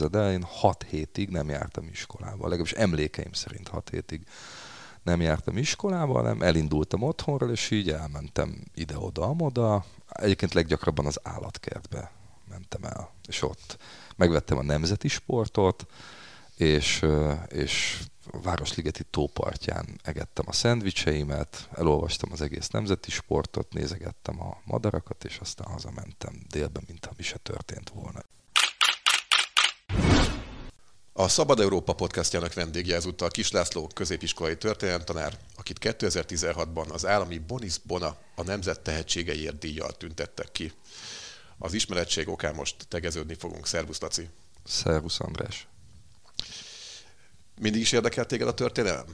képzeld el, én 6 hétig nem jártam iskolába. Legalábbis emlékeim szerint 6 hétig nem jártam iskolába, hanem elindultam otthonról, és így elmentem ide-oda-amoda. Egyébként leggyakrabban az állatkertbe mentem el, és ott megvettem a nemzeti sportot, és a Városligeti tópartján egettem a szendvicseimet, elolvastam az egész nemzeti sportot, nézegettem a madarakat, és aztán hazamentem délben, mintha mi se történt volna. A Szabad Európa podcastjának vendégje ezúttal Kiss László középiskolai történelemtanár, akit 2016-ban az állami Bonis Bona a nemzet tehetségeiért díjjal tüntettek ki. Az ismerettség okán most tegeződni fogunk. Szervusz, Laci! Szervusz, András! Mindig is érdekelt téged a történelem?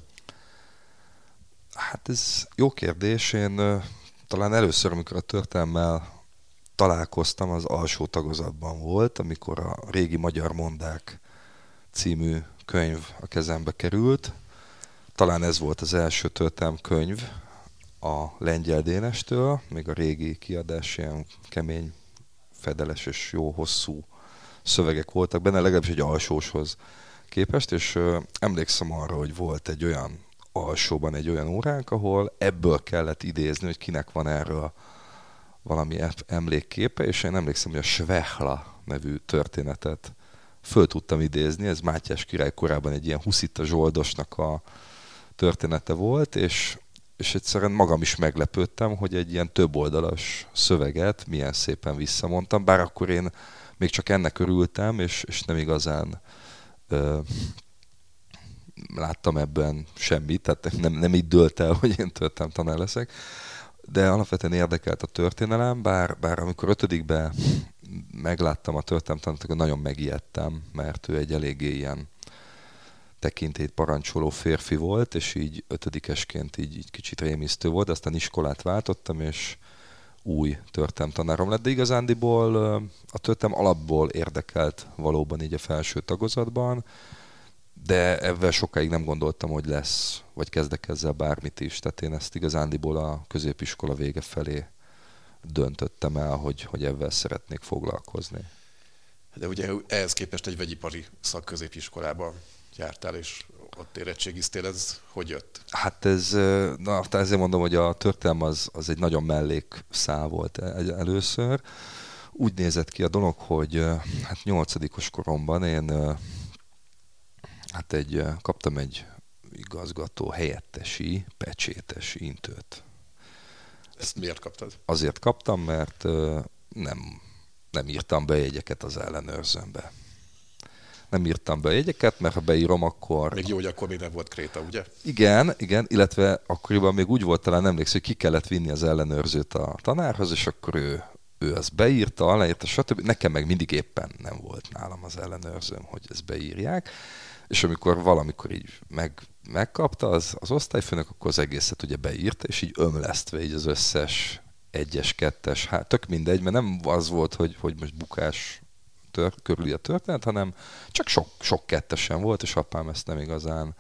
Hát ez jó kérdés. Én talán először, amikor a történelemmel találkoztam, az alsó tagozatban volt, amikor a Régi Magyar Mondák című könyv a kezembe került. Talán ez volt az első történelem könyv a Lengyel Dénestől, még a régi kiadás ilyen kemény, fedeles és jó hosszú szövegek voltak benne, legalábbis egy alsóshoz képest, és emlékszem arra, hogy volt egy olyan alsóban egy olyan óránk, ahol ebből kellett idézni, hogy kinek van erről valami emlékképe, és én emlékszem, hogy a Svehla nevű történetet föl tudtam idézni, ez Mátyás király korában egy ilyen huszita zsoldosnak a története volt, és egyszerűen magam is meglepődtem, hogy egy ilyen több oldalas szöveget milyen szépen visszamondtam, bár akkor én még csak ennek örültem, és nem igazán láttam ebben semmit, tehát nem így dőlt el, hogy én történelemtanár leszek, de alapvetően érdekelt a történelem, bár amikor 5-be megláttam a történelemtanát, akkor nagyon megijedtem, mert ő egy eléggé ilyen tekintélyt parancsoló férfi volt, és így 5-esként így kicsit rémisztő volt, de aztán iskolát váltottam, és új történelemtanárom lett, de igazándiból a történelem alapból érdekelt valóban így a felső tagozatban, de ebben sokáig nem gondoltam, hogy lesz, vagy kezdek ezzel bármit is, tehát én ezt igazándiból a középiskola vége felé döntöttem el, hogy ebben szeretnék foglalkozni. De ugye ehhez képest egy vegyipari szakközépiskolában jártál, és ott érettségiztél, ez hogy jött? Hát ezért mondom, hogy a történelem az egy nagyon mellékszál volt először. Úgy nézett ki a dolog, hogy hát 8-os koromban én kaptam egy igazgató helyettesi, pecsétes intőt. Ezt miért kaptad? Azért kaptam, mert nem írtam be jegyeket az ellenőrzőmbe. Nem írtam be jegyeket, mert ha beírom, akkor... Még jó, hogy akkor még nem volt kréta, ugye? Igen, illetve akkoriban még úgy volt, talán emlékszem, hogy ki kellett vinni az ellenőrzőt a tanárhoz, és akkor ő azt beírta, aláírta, stb. Nekem meg mindig éppen nem volt nálam az ellenőrzőm, hogy ezt beírják. És amikor valamikor így megkapta az osztályfőnök, akkor az egészet ugye beírta, és így ömlesztve így az összes 1-es, 2-es, hát tök mindegy, mert nem az volt, hogy most bukás körüli a történet, hanem csak sok 2-esen volt, és apám ezt nem igazán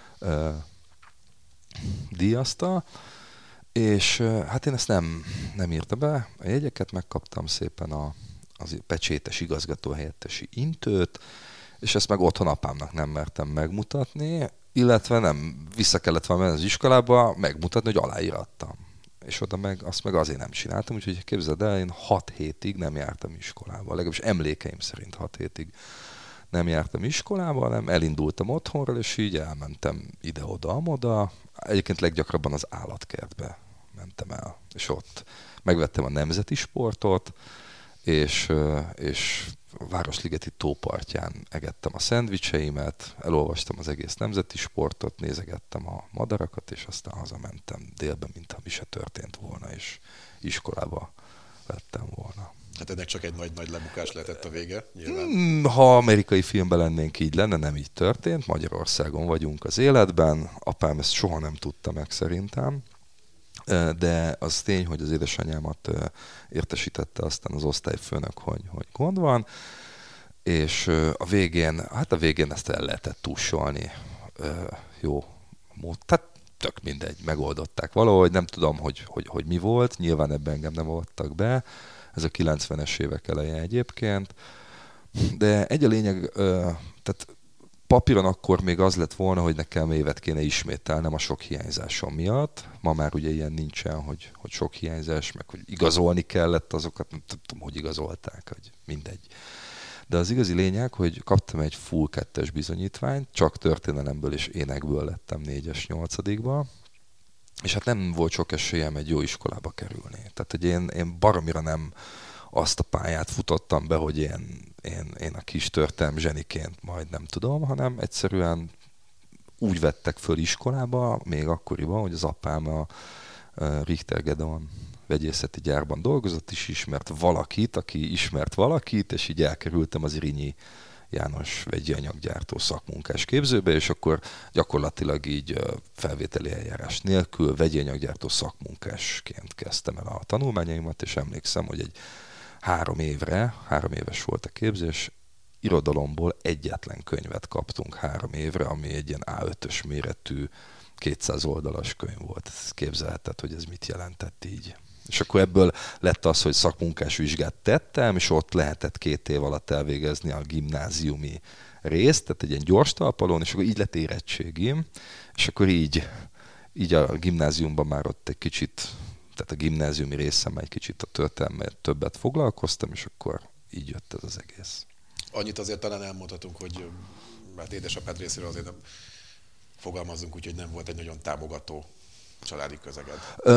díjazta. És hát én ezt nem írta be, a jegyeket megkaptam szépen az pecsétes igazgató helyettesi intőt, és ezt meg otthon apámnak nem mertem megmutatni, illetve nem, vissza kellett volna menni az iskolába megmutatni, hogy aláírattam. És oda azt meg azért nem csináltam, úgyhogy képzeld el, én 6 hétig nem jártam iskolába, legalábbis emlékeim szerint 6 hétig nem jártam iskolába, hanem elindultam otthonról, és így elmentem ide-oda-amoda. Egyébként leggyakrabban az állatkertbe mentem el, és ott megvettem a nemzeti sportot, és a Városligeti tópartján egettem a szendvicseimet, elolvastam az egész nemzeti sportot, nézegettem a madarakat, és aztán hazamentem délben, mintha mi se történt volna, és iskolába lettem volna. Hát ennek csak egy nagy lebukás lehetett a vége, nyilván. Ha amerikai filmben lennénk, így lenne, nem így történt. Magyarországon vagyunk az életben, apám ezt soha nem tudta meg szerintem. De az tény, hogy az édesanyámat értesítette aztán az osztályfőnök, hogy gond van, és a végén ezt el lehetett tussolni. Jó mód. Tehát tök mindegy, megoldották valahogy, nem tudom, hogy mi volt, nyilván ebben engem nem avattak be, ez a 90-es évek eleje egyébként, De egy a lényeg, tehát papíron akkor még az lett volna, hogy nekem évet kéne ismételnem a sok hiányzásom miatt. Ma már ugye ilyen nincsen, hogy sok hiányzás, meg hogy igazolni kellett azokat, nem tudom, hogy igazolták, hogy mindegy. De az igazi lényeg, hogy kaptam egy full 2-es bizonyítványt, csak történelemből és énekből lettem 4-es 8-ba, és hát nem volt sok esélyem egy jó iskolába kerülni. Tehát, hogy én baromira nem azt a pályát futottam be, hogy én a kis történelem zseniként majd nem tudom, hanem egyszerűen úgy vettek föl iskolába, még akkoriban, hogy az apám a Richter Gedeon vegyészeti gyárban dolgozott, és ismert valakit, aki ismert valakit, és így elkerültem az Irinyi János vegyi anyaggyártó szakmunkás képzőbe, és akkor gyakorlatilag így felvételi eljárás nélkül vegyi anyaggyártó szakmunkásként kezdtem el a tanulmányaimat, és emlékszem, hogy egy 3 éves volt a képzés, irodalomból egyetlen könyvet kaptunk 3 évre, ami egy ilyen A5-ös méretű 200 oldalas könyv volt. Ezt képzelheted, hogy ez mit jelentett így. És akkor ebből lett az, hogy szakmunkás vizsgát tettem, és ott lehetett 2 év alatt elvégezni a gimnáziumi részt, tehát egy ilyen gyors talpalón, és akkor így lett érettségim, és akkor így a gimnáziumban már ott egy kicsit, tehát a gimnáziumi részem egy kicsit a történelemmel többet foglalkoztam, és akkor így jött ez az egész. Annyit azért talán elmondhatunk, hogy mert édesapád részéről azért nem fogalmazunk úgy, hogy nem volt egy nagyon támogató családi közeged.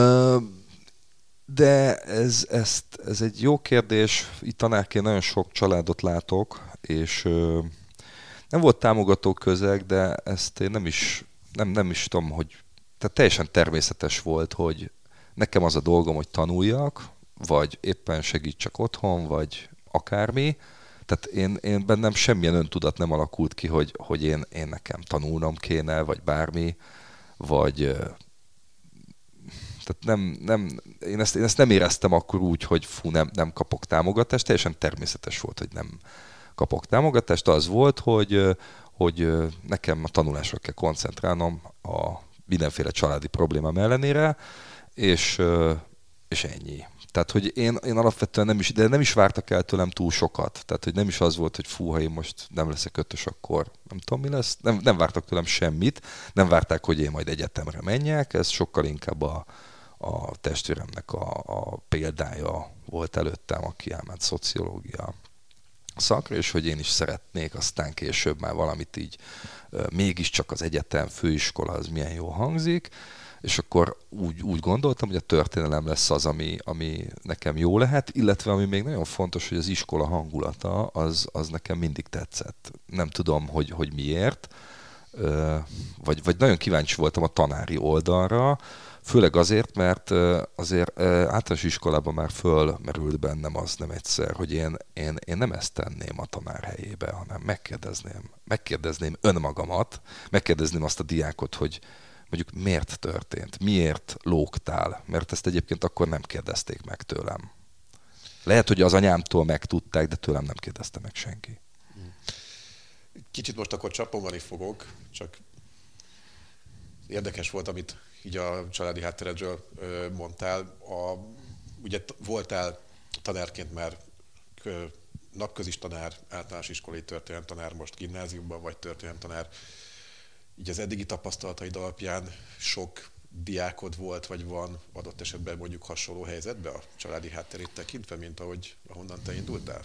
De ez egy jó kérdés. Itt tanárként nagyon sok családot látok, és nem volt támogató közeg, de ezt én nem is tudom, hogy... Tehát teljesen természetes volt, hogy nekem az a dolgom, hogy tanuljak, vagy éppen segítsek otthon, vagy akármi. Tehát én bennem semmilyen öntudat nem alakult ki, hogy én nekem tanulnom kéne, vagy bármi, vagy... Tehát én ezt nem éreztem akkor úgy, hogy nem kapok támogatást, teljesen természetes volt, hogy nem kapok támogatást. Az volt, hogy nekem a tanulásra kell koncentrálnom a mindenféle családi problémám ellenére, és ennyi. Tehát, hogy én alapvetően nem is vártak el tőlem túl sokat. Tehát, hogy nem is az volt, hogy fú, ha én most nem leszek 5-ös, akkor nem tudom, mi lesz. Nem vártak tőlem semmit. Nem várták, hogy én majd egyetemre menjek. Ez sokkal inkább a testvéremnek a példája volt előttem, aki elment szociológia szakra, és hogy én is szeretnék aztán később már valamit így, mégiscsak az egyetem, főiskola, az milyen jó hangzik, és akkor úgy gondoltam, hogy a történelem lesz az, ami nekem jó lehet, illetve ami még nagyon fontos, hogy az iskola hangulata, az nekem mindig tetszett. Nem tudom, hogy miért, vagy nagyon kíváncsi voltam a tanári oldalra, főleg azért, mert azért általános iskolában már fölmerült bennem az nem egyszer, hogy én nem ezt tenném a tanár helyébe, hanem megkérdezném önmagamat, megkérdezném azt a diákot, hogy mondjuk miért történt, miért lógtál, mert ezt egyébként akkor nem kérdezték meg tőlem. Lehet, hogy az anyámtól megtudták, de tőlem nem kérdezte meg senki. Kicsit most akkor csapongani fogok, csak érdekes volt, amit így a családi hátteredről mondtál. Ugye voltál tanárként már napközis tanár, általános iskolai történelemtanár, most gimnáziumban vagy történelemtanár. Így az eddigi tapasztalataid alapján sok diákod volt, vagy van adott esetben mondjuk hasonló helyzetben a családi hátterét tekintve, mint ahonnan te indultál?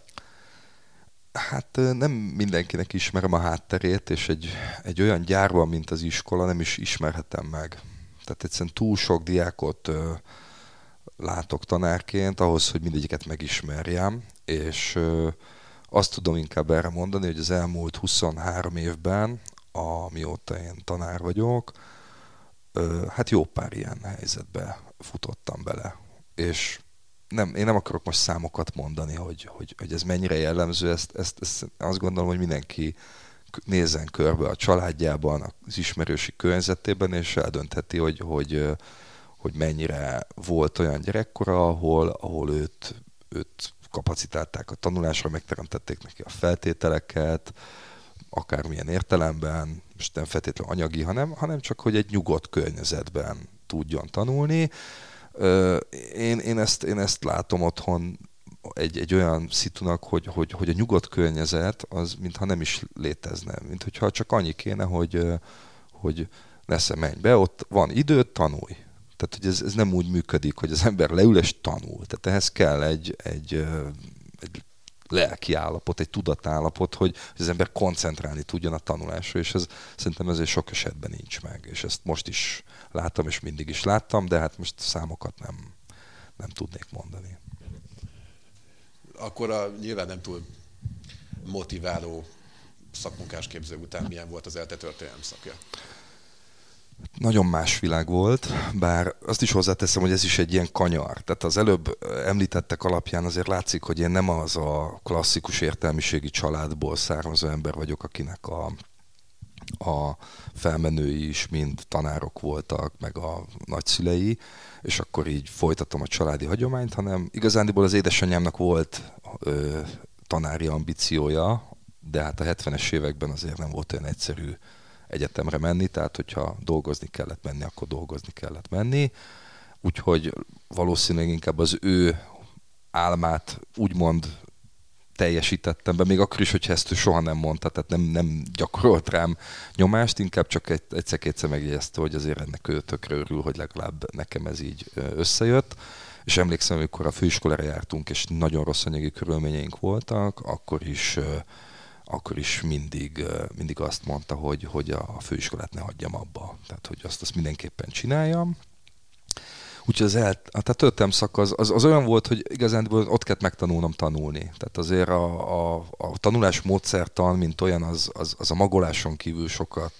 Hát nem mindenkinek ismerem a hátterét, és egy olyan gyárban, mint az iskola, nem is ismerhetem meg. Tehát egyszerűen túl sok diákot látok tanárként ahhoz, hogy mindegyiket megismerjem, és azt tudom inkább erre mondani, hogy az elmúlt 23 évben, amióta én tanár vagyok, hát jó pár ilyen helyzetbe futottam bele. És én nem akarok most számokat mondani, hogy ez mennyire jellemző, ezt azt gondolom, hogy mindenki nézzen körbe a családjában, az ismerősi környezetében, és eldöntheti, hogy mennyire volt olyan gyerekkora, ahol őt kapacitálták a tanulásra, megteremtették neki a feltételeket, akármilyen értelemben, most nem feltétlenül anyagi, hanem csak, hogy egy nyugodt környezetben tudjon tanulni. Én ezt látom otthon egy olyan szitunak, hogy a nyugodt környezet az mintha nem is létezne. Mint hogyha csak annyi kéne, hogy nesze menj be, ott van idő, tanulj. Tehát, hogy ez nem úgy működik, hogy az ember leül és tanul. Tehát ehhez kell egy lelki állapot, egy tudatállapot, hogy az ember koncentrálni tudjon a tanulásra, és ez szerintem ezért sok esetben nincs meg. És ezt most is láttam, és mindig is láttam, de hát most számokat nem tudnék mondani. Akkor nyilván nem túl motiváló szakmunkásképző után milyen volt az ELTE történelem szakja? Nagyon más világ volt, bár azt is hozzáteszem, hogy ez is egy ilyen kanyar. Tehát az előbb említettek alapján azért látszik, hogy én nem az a klasszikus értelmiségi családból származó ember vagyok, akinek a felmenői is mind tanárok voltak, meg a nagyszülei, és akkor így folytatom a családi hagyományt, hanem igazándiból az édesanyámnak volt tanári ambíciója, de hát a 70-es években azért nem volt olyan egyszerű egyetemre menni, tehát hogyha dolgozni kellett menni, akkor dolgozni kellett menni. Úgyhogy valószínűleg inkább az ő álmát úgymond teljesítettem be, még akkor is, hogyha ezt ő soha nem mondta, tehát nem gyakorolt rám nyomást, inkább csak egyszer-kétszer megjegyezte, hogy azért ennek ő tökre örül, hogy legalább nekem ez így összejött. És emlékszem, amikor a főiskolára jártunk, és nagyon rossz anyagi körülményeink voltak, akkor is mindig azt mondta, hogy a főiskolát ne hagyjam abba. Tehát, hogy azt mindenképpen csináljam. Úgyhogy a történelem szak az olyan volt, hogy igazán ott kellett megtanulnom tanulni. Tehát azért a tanulás módszertan, mint olyan, az a magoláson kívül sokat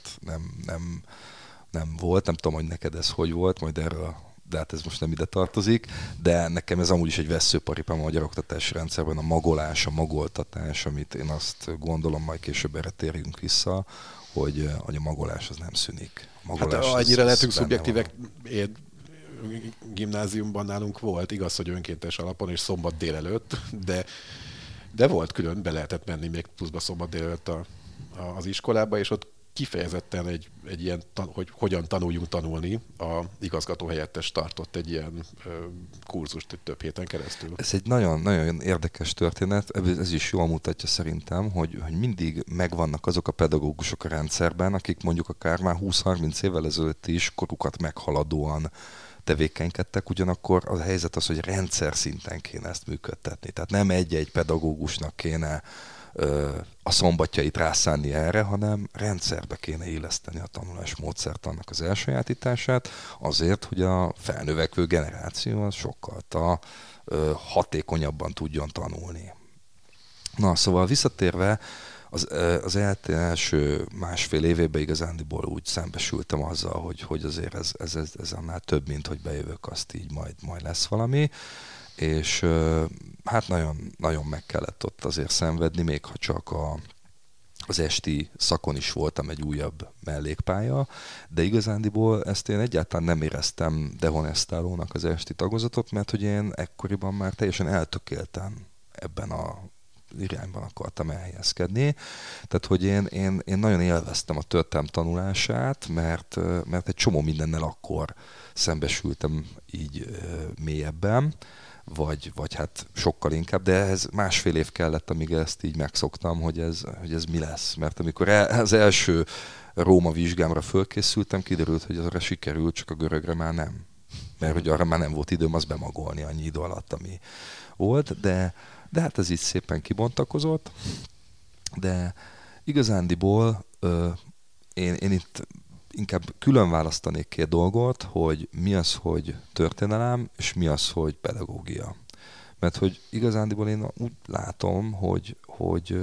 nem volt. Nem tudom, hogy neked ez hogy volt, majd erről, de hát ez most nem ide tartozik, de nekem ez amúgy is egy vesszőparipám a magyar oktatási rendszerben, a magolás, a magoltatás, amit én azt gondolom, majd később erre térjünk vissza, hogy a magolás az nem szűnik. Hát annyira lehetünk szubjektívek, én gimnáziumban nálunk volt, igaz, hogy önkéntes alapon és szombat délelőtt, de volt külön, be lehetett menni még pluszba szombat délelőtt az iskolába, és ott kifejezetten egy ilyen, hogy hogyan tanuljunk tanulni, a igazgatóhelyettes tartott egy ilyen kurzust több héten keresztül. Ez egy nagyon érdekes történet, ez is jól mutatja szerintem, hogy mindig megvannak azok a pedagógusok a rendszerben, akik mondjuk akár már 20-30 évvel ezelőtt is korukat meghaladóan tevékenykedtek, ugyanakkor a helyzet az, hogy rendszer szinten kéne ezt működtetni. Tehát nem egy-egy pedagógusnak kéne a szombatjait rászánni erre, hanem rendszerbe kéne éleszteni a tanulás módszertannak az elsajátítását, azért, hogy a felnövekvő generáció az sokkal hatékonyabban tudjon tanulni. Na, szóval visszatérve, az első másfél évében igazándiból úgy szembesültem azzal, hogy azért ez annál több, mint hogy bejövök, azt így majd lesz valami. És hát nagyon, nagyon meg kellett ott azért szenvedni, még ha csak az esti szakon is voltam egy újabb mellékpálya, de igazándiból ezt én egyáltalán nem éreztem dehonestálónak az esti tagozatot, mert hogy én ekkoriban már teljesen eltökéltem ebben a irányban akartam elhelyezkedni. Tehát, hogy én nagyon élveztem a történelem tanulását, mert egy csomó mindennel akkor szembesültem így mélyebben, vagy hát sokkal inkább, de ez másfél év kellett, amíg ezt így megszoktam, hogy ez mi lesz. Mert amikor az első Róma vizsgámra fölkészültem, kiderült, hogy arra sikerült, csak a görögre már nem. Mert hogy arra már nem volt időm azt bemagolni annyi idő alatt, ami volt, de hát ez így szépen kibontakozott. De igazándiból én itt inkább külön választanék két dolgot, hogy mi az, hogy történelem, és mi az, hogy pedagógia. Mert hogy igazándiból én úgy látom, hogy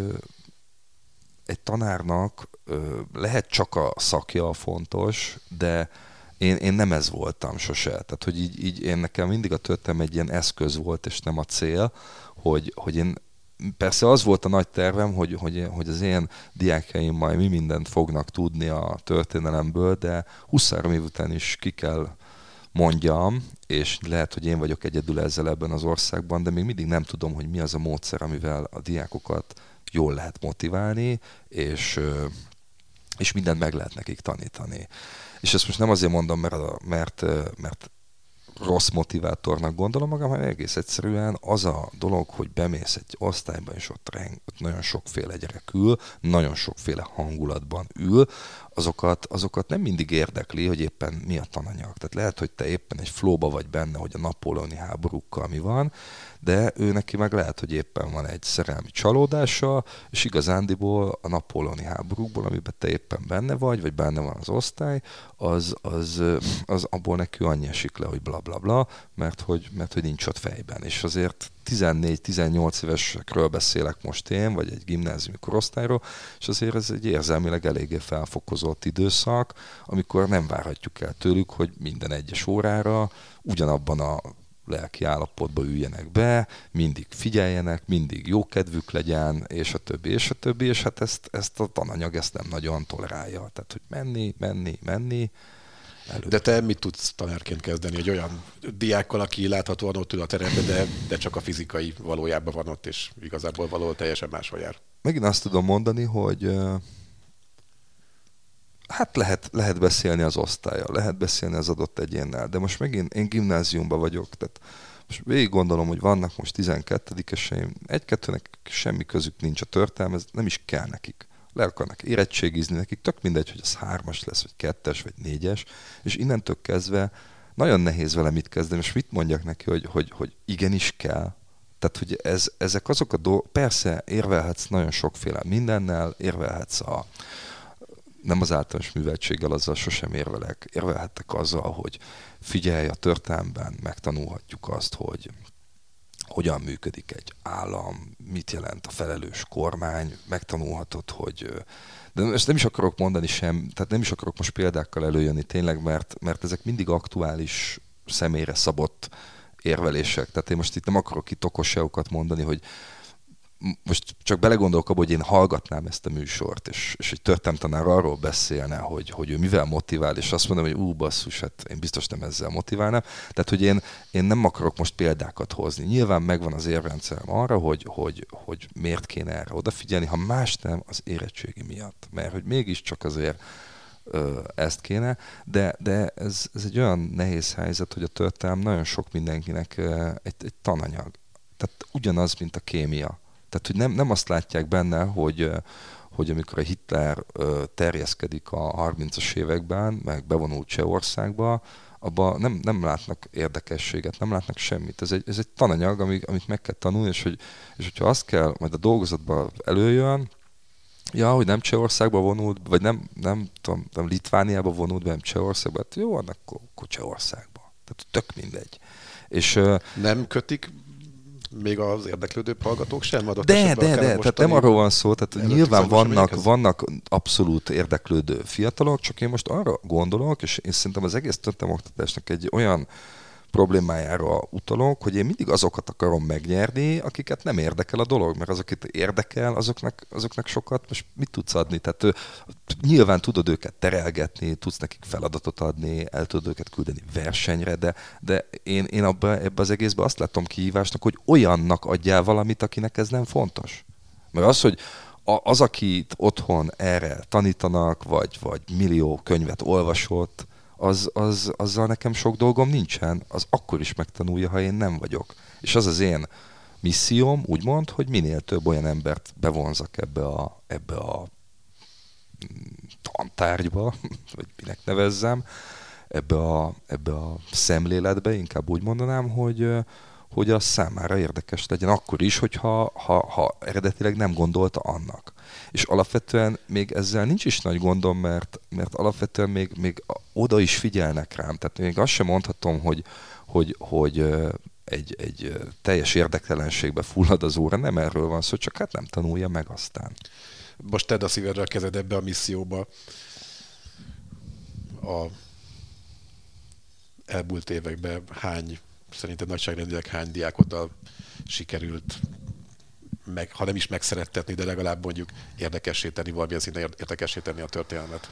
egy tanárnak lehet csak a szakja fontos, de én nem ez voltam sose. Tehát, hogy így én nekem mindig a történelem egy ilyen eszköz volt, és nem a cél, hogy én persze az volt a nagy tervem, hogy az én diákjaim majd mi mindent fognak tudni a történelemből, de 23 év után is ki kell mondjam, és lehet, hogy én vagyok egyedül ezzel ebben az országban, de még mindig nem tudom, hogy mi az a módszer, amivel a diákokat jól lehet motiválni, és mindent meg lehet nekik tanítani. És ezt most nem azért mondom, mert rossz motivátornak gondolom magam, hanem egész egyszerűen az a dolog, hogy bemész egy osztályba, és ott nagyon sokféle gyerek ül, nagyon sokféle hangulatban ül, azokat nem mindig érdekli, hogy éppen mi a tananyag. Tehát lehet, hogy te éppen egy flowba vagy benne, hogy a napóleoni háborúkkal mi van, de ő neki meg lehet, hogy éppen van egy szerelmi csalódása, és igazándiból a napóleoni háborúkból, amiben te éppen benne vagy benne van az osztály, az abból neki annyi esik le, hogy bla bla bla, mert hogy nincs ott fejben. És azért 14-18 évesekről beszélek most én, vagy egy gimnáziumi korosztályról, és azért ez egy érzelmileg eléggé felfokozott időszak, amikor nem várhatjuk el tőlük, hogy minden egyes órára ugyanabban a lelki állapotba üljenek be, mindig figyeljenek, mindig jó kedvük legyen, és a többi, és hát ezt a tananyag ezt nem nagyon tolerálja. Tehát, hogy menni, előtt. De te mit tudsz tanárként kezdeni egy olyan diákkal, aki láthatóan ott ül a teremben, de csak a fizikai valójában van ott, és igazából való teljesen máshol jár? Megint azt tudom mondani, hogy hát lehet beszélni az osztállyal, lehet beszélni az adott egyénnel, de most megint én gimnáziumban vagyok, tehát most végig gondolom, hogy vannak most 12-eseim, egy-kettőnek semmi közük nincs a történelem, nem is kell nekik. Le akarnak érettségizni, nekik tök mindegy, hogy az 3-as lesz, vagy 2-es, vagy 4-es, és innentől kezdve nagyon nehéz vele mit kezdeni, és mit mondjak neki, hogy igenis kell. Tehát, hogy ezek azok a dolgok, persze érvelhetsz nagyon sokféle mindennel, érvelhetsz nem az általános műveltséggel, azzal sosem érvelhettek azzal, hogy figyelj, a történelemben megtanulhatjuk azt, hogy hogyan működik egy állam, mit jelent a felelős kormány, megtanulhatod, hogy... De ezt nem is akarok mondani tehát nem is akarok most példákkal előjönni tényleg, mert ezek mindig aktuális, személyre szabott érvelések. Tehát én most itt nem akarok itt okosságokat mondani, hogy most csak belegondolok abba, hogy én hallgatnám ezt a műsort, és egy történelemtanár arról beszélne, hogy ő mivel motivál, és azt mondom, hogy basszus, hát én biztos nem ezzel motiválnám. Tehát, hogy én nem akarok most példákat hozni. Nyilván megvan az érrendszerem arra, hogy miért kéne erre odafigyelni, ha más nem, az érettségi miatt. Mert hogy mégiscsak azért ezt kéne, de ez egy olyan nehéz helyzet, hogy a történelem nagyon sok mindenkinek egy tananyag. Tehát ugyanaz, mint a kémia. Tehát, hogy nem azt látják benne, hogy amikor a Hitler terjeszkedik a 30-as években, meg bevonult Csehországba, abban nem látnak érdekességet, nem látnak semmit. Ez egy tananyag, amit meg kell tanulni, és hogyha azt kell, majd a dolgozatban előjön, hogy nem Csehországba vonult, vagy nem Litvániába vonult be, nem Csehországba, hát jó, akkor Csehországba. Tehát tök mindegy. És nem kötik még az érdeklődő hallgatók sem? De, tehát nem arról van szó, tehát nyilván vannak abszolút érdeklődő fiatalok, csak én most arra gondolok, és én szerintem az egész történelemoktatásnak egy olyan problémájára utalok, hogy én mindig azokat akarom megnyerni, akiket nem érdekel a dolog, mert azokat érdekel, azoknak sokat, most mit tudsz adni? Tehát nyilván tudod őket terelgetni, tudsz nekik feladatot adni, el tudod őket küldeni versenyre, de én ebbe az egészbe azt látom kihívásnak, hogy olyannak adjál valamit, akinek ez nem fontos. Mert az, hogy az, akit otthon erre tanítanak, vagy millió könyvet olvasott, azzal nekem sok dolgom nincsen, az akkor is megtanulja, ha én nem vagyok. És az én misszióm, úgymond, hogy minél több olyan embert bevonzak ebbe a tantárgyba, vagy minek nevezzem, ebbe a szemléletbe, inkább úgy mondanám, hogy az számára érdekes legyen, akkor is, hogyha eredetileg nem gondolta annak. És alapvetően még ezzel nincs is nagy gondom, mert alapvetően még oda is figyelnek rám. Tehát még azt sem mondhatom, hogy egy teljes érdektelenségbe fullad az óra, nem erről van szó, csak hát nem tanulja meg aztán. Most tedd a szívedre a kezed ebbe a misszióba. A elmúlt években szerinted nagyságrendileg hány diákoddal sikerült ha nem is megszerettetni, de legalább mondjuk érdekessé tenni, valamilyen szinten érdekessé tenni a történelmet?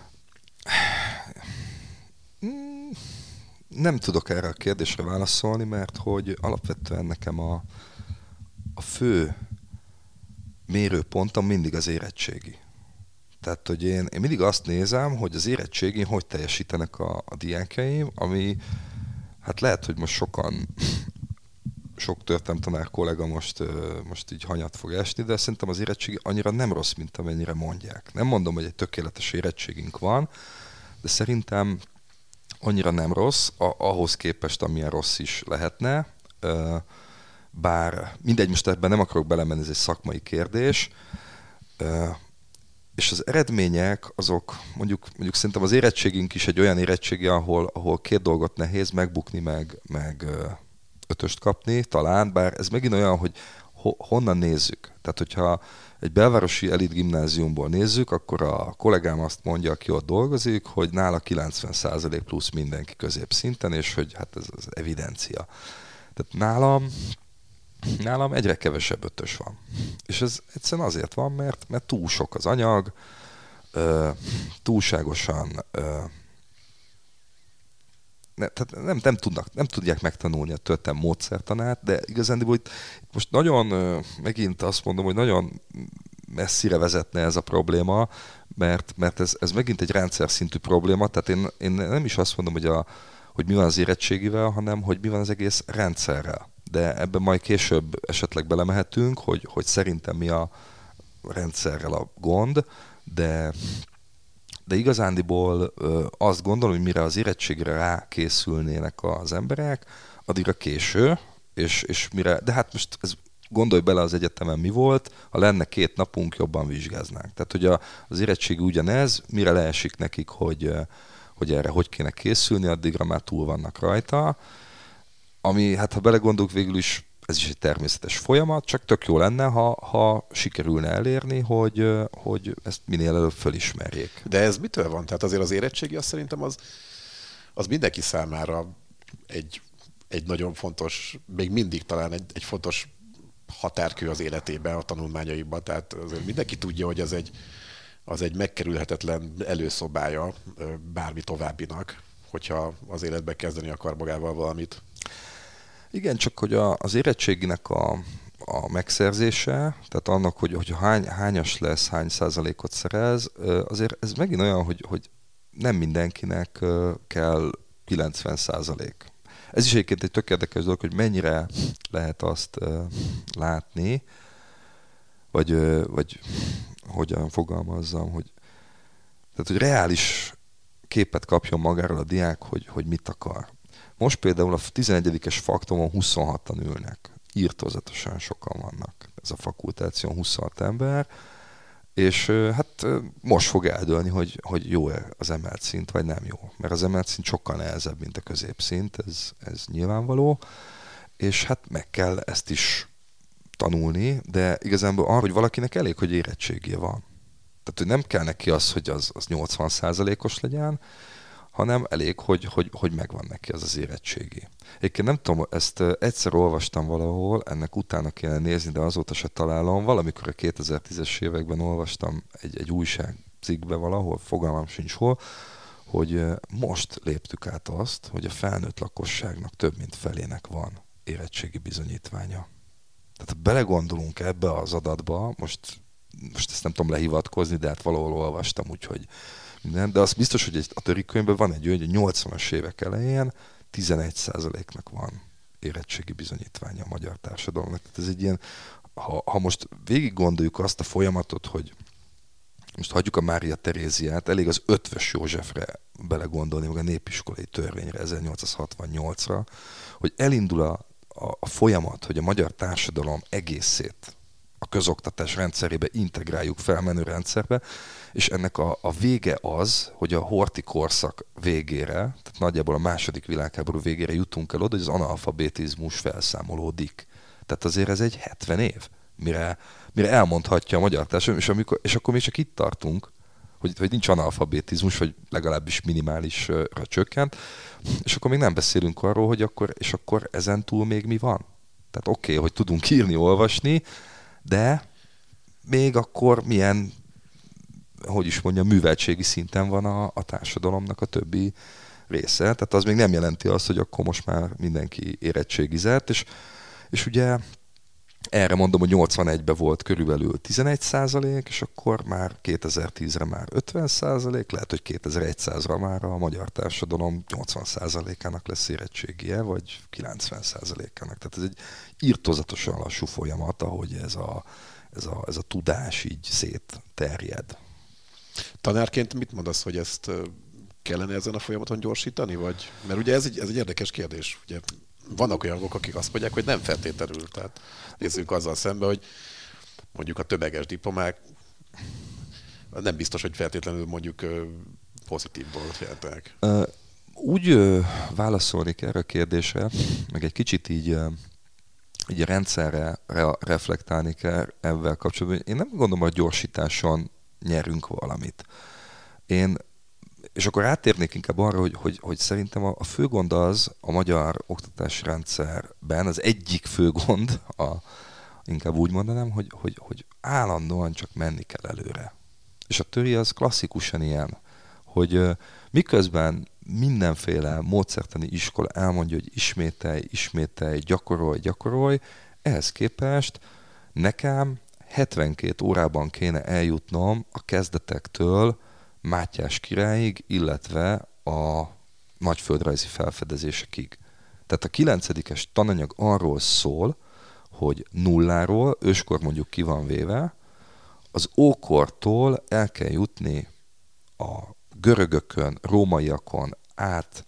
Nem tudok erre a kérdésre válaszolni, mert hogy alapvetően nekem a fő mérőpontom mindig az érettségi. Tehát, hogy én mindig azt nézem, hogy az érettségén hogy teljesítenek a diákjaim, ami Hát lehet, hogy most sok történelemtanár kollega most így hanyat fog esni, de szerintem az érettségi annyira nem rossz, mint amennyire mondják. Nem mondom, hogy egy tökéletes érettségünk van, de szerintem annyira nem rossz, ahhoz képest, amilyen rossz is lehetne. Bár mindegy, most ebben nem akarok belemenni, ez egy szakmai kérdés. És az eredmények, azok mondjuk szerintem az érettségünk is egy olyan érettségi, ahol két dolgot nehéz megbukni, meg ötöst kapni, talán, bár ez megint olyan, hogy honnan nézzük. Tehát, hogyha egy belvárosi elit gimnáziumból nézzük, akkor a kollégám azt mondja, aki ott dolgozik, hogy nála 90% plusz mindenki középszinten, és hogy hát ez az evidencia. Tehát nálam egyre kevesebb ötös van. És ez egyszerűen azért van, mert túl sok az anyag, túlságosan tehát nem tudják megtanulni a történelem módszertanát, de igazán itt most nagyon, megint azt mondom, hogy nagyon messzire vezetne ez a probléma, mert ez megint egy rendszer szintű probléma, tehát én nem is azt mondom, hogy mi van az érettségivel, hanem hogy mi van az egész rendszerrel. De ebben majd később esetleg belemehetünk, hogy szerintem mi a rendszerrel a gond, de igazándiból azt gondolom, hogy mire az érettségre rákészülnének az emberek, addigra késő, és mire, de hát most gondolj bele az egyetemen mi volt, ha lenne 2 napunk, jobban vizsgáznánk. Tehát, hogy az érettségi ugyanez, mire leesik nekik, hogy erre hogy kéne készülni, addigra már túl vannak rajta. Ami, hát ha belegondolunk, végül is ez is egy természetes folyamat, csak tök jó lenne, ha sikerülne elérni, hogy ezt minél előbb fölismerjék. De ez mitől van? Tehát azért az érettségi azt szerintem az mindenki számára egy nagyon fontos, még mindig talán egy fontos határkő az életében, a tanulmányaiban. Tehát azért mindenki tudja, hogy az egy megkerülhetetlen előszobája bármi továbbinak, hogyha az életbe kezdeni akar magával valamit. Igen, csak hogy az érettséginek a megszerzése, tehát annak, hogy hányas lesz, hány százalékot szerez, azért ez megint olyan, hogy nem mindenkinek kell 90%. Ez is egyébként egy tök érdekes dolog, hogy mennyire lehet azt látni, vagy hogyan fogalmazzam, hogy reális képet kapjon magáról a diák, hogy mit akar. Most például a 11-es faktomon 26-an ülnek. Írtózatosan sokan vannak. Ez a fakultáción 26 ember. És hát most fog eldőlni, hogy jó-e az emelt szint, vagy nem jó. Mert az emelt szint sokkal nehezebb, mint a középszint, ez nyilvánvaló. És hát meg kell ezt is tanulni, de igazából arra, hogy valakinek elég, hogy érettségije van. Tehát, hogy nem kell neki az, hogy az 80%-os legyen, hanem elég, hogy megvan neki az érettségi. Egyébként nem tudom, ezt egyszer olvastam valahol, ennek utána kéne nézni, de azóta se találom. Valamikor a 2010-es években olvastam egy újságcikkbe valahol, fogalmam sincs hol, hogy most léptük át azt, hogy a felnőtt lakosságnak több mint felének van érettségi bizonyítványa. Tehát ha belegondolunk ebbe az adatba, most ezt nem tudom lehivatkozni, de hát valahol olvastam, úgyhogy minden, de az biztos, hogy a törikönyvben van egy olyan, hogy 80-as évek elején 11%-nak van érettségi bizonyítványa a magyar társadalomnak. Tehát ez egy ilyen, ha most végig gondoljuk azt a folyamatot, hogy most hagyjuk a Mária Teréziát, elég az Ötvös Józsefre belegondolni, meg a népiskolai törvényre 1868-ra, hogy elindul a folyamat, hogy a magyar társadalom egészét a közoktatás rendszerébe integráljuk felmenő rendszerbe, és ennek a vége az, hogy a horthy korszak végére, tehát nagyjából a második világháború végére jutunk el oda, hogy az analfabetizmus felszámolódik. Tehát azért ez egy 70 év, mire elmondhatja a magyar társadalom, és akkor még csak itt tartunk, hogy nincs analfabetizmus, vagy legalábbis minimálisra csökkent, és akkor még nem beszélünk arról, hogy akkor ezen túl még mi van. Tehát oké, hogy tudunk írni, olvasni, de még akkor milyen, hogy is mondjam, műveltségi szinten van a társadalomnak a többi része. Tehát az még nem jelenti azt, hogy akkor most már mindenki érettségizett, és ugye Erre mondom, hogy 81-ben volt körülbelül 11%, és akkor már 2010-re már 50%, lehet, hogy 2100-ra már a magyar társadalom 80%-ának lesz érettségie, vagy 90%-ának. Tehát ez egy irtózatosan lassú folyamat, ahogy ez a tudás így szétterjed. Tanárként mit mondasz, hogy ezt kellene ezen a folyamaton gyorsítani? Vagy? Mert ugye ez egy érdekes kérdés. Ugye vannak olyanok, akik azt mondják, hogy nem feltétlenül. Tehát nézzünk azzal szembe, hogy mondjuk a tömeges diplomák nem biztos, hogy feltétlenül mondjuk pozitívból jelentenek. Úgy válaszolnék erre a kérdésre, meg egy kicsit így a rendszerre reflektálni kell ebben kapcsolatban. Én nem gondolom, hogy gyorsításon nyerünk valamit. És akkor áttérnék inkább arra, hogy szerintem a fő gond az a magyar oktatási rendszerben, az egyik fő gond, inkább úgy mondanám, hogy állandóan csak menni kell előre. És a töri az klasszikusan ilyen, hogy miközben mindenféle módszertani iskola elmondja, hogy ismételj, gyakorolj, ehhez képest nekem 72 órában kéne eljutnom a kezdetektől Mátyás királyig, illetve a nagyföldrajzi felfedezésekig. Tehát a 9-es tananyag arról szól, hogy nulláról, őskor mondjuk ki van véve, az ókortól el kell jutni a görögökön, rómaiakon át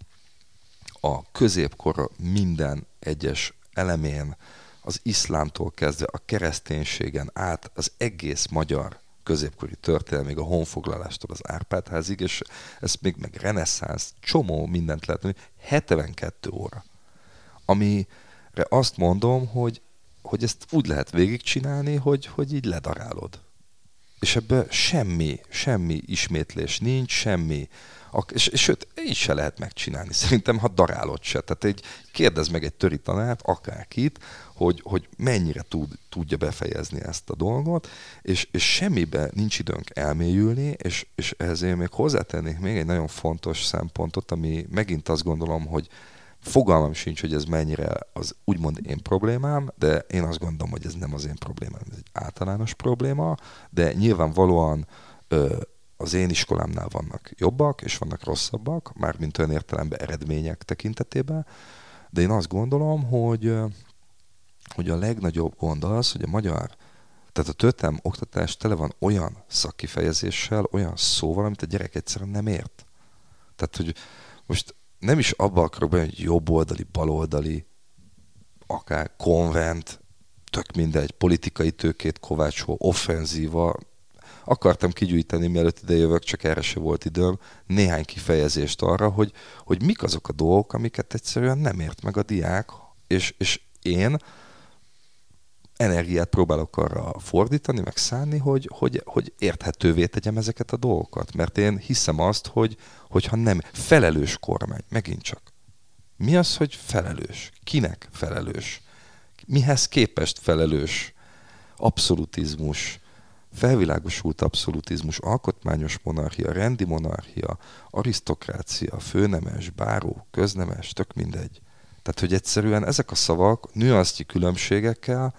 a középkor minden egyes elemén, az iszlámtól kezdve a kereszténységen át az egész magyar középkori történelmig, a honfoglalástól az Árpád-házig, és ezt még meg reneszánsz, csomó mindent lehet mondani, 72 óra. Amire azt mondom, hogy ezt úgy lehet végigcsinálni, hogy így ledarálod. És ebből semmi ismétlés nincs, semmi. És sőt, így se lehet megcsinálni. Szerintem, ha darálod se. Tehát kérdezd meg egy töri tanárt, akárkit, hogy mennyire tudja befejezni ezt a dolgot, és semmibe nincs időnk elmélyülni, és ehhez én még hozzátennék még egy nagyon fontos szempontot, ami megint azt gondolom, hogy fogalmam sincs, hogy ez mennyire az úgymond én problémám, de én azt gondolom, hogy ez nem az én problémám, ez egy általános probléma, de nyilvánvalóan az én iskolámnál vannak jobbak, és vannak rosszabbak, mármint olyan értelemben eredmények tekintetében, de én azt gondolom, hogy a legnagyobb gond az, hogy tehát a történelmi oktatás tele van olyan szakkifejezéssel, olyan szóval, amit a gyerek egyszerűen nem ért. Tehát, hogy most nem is abba akarok benne, hogy jobboldali, baloldali, akár konvent, tök mindegy, politikai tőkét kovácsoló, offenzíva. Akartam kigyűjteni, mielőtt ide jövök, csak erre se volt időm, néhány kifejezést arra, hogy mik azok a dolgok, amiket egyszerűen nem ért meg a diák, és én energiát próbálok arra fordítani, meg szánni, hogy érthetővé tegyem ezeket a dolgokat. Mert én hiszem azt, hogyha nem felelős kormány, megint csak. Mi az, hogy felelős? Kinek felelős? Mihez képest felelős? Abszolutizmus, felvilágosult abszolutizmus, alkotmányos monarchia, rendi monarchia, arisztokrácia, főnemes, báró, köznemes, tök mindegy. Tehát, hogy egyszerűen ezek a szavak nüansznyi különbségekkel,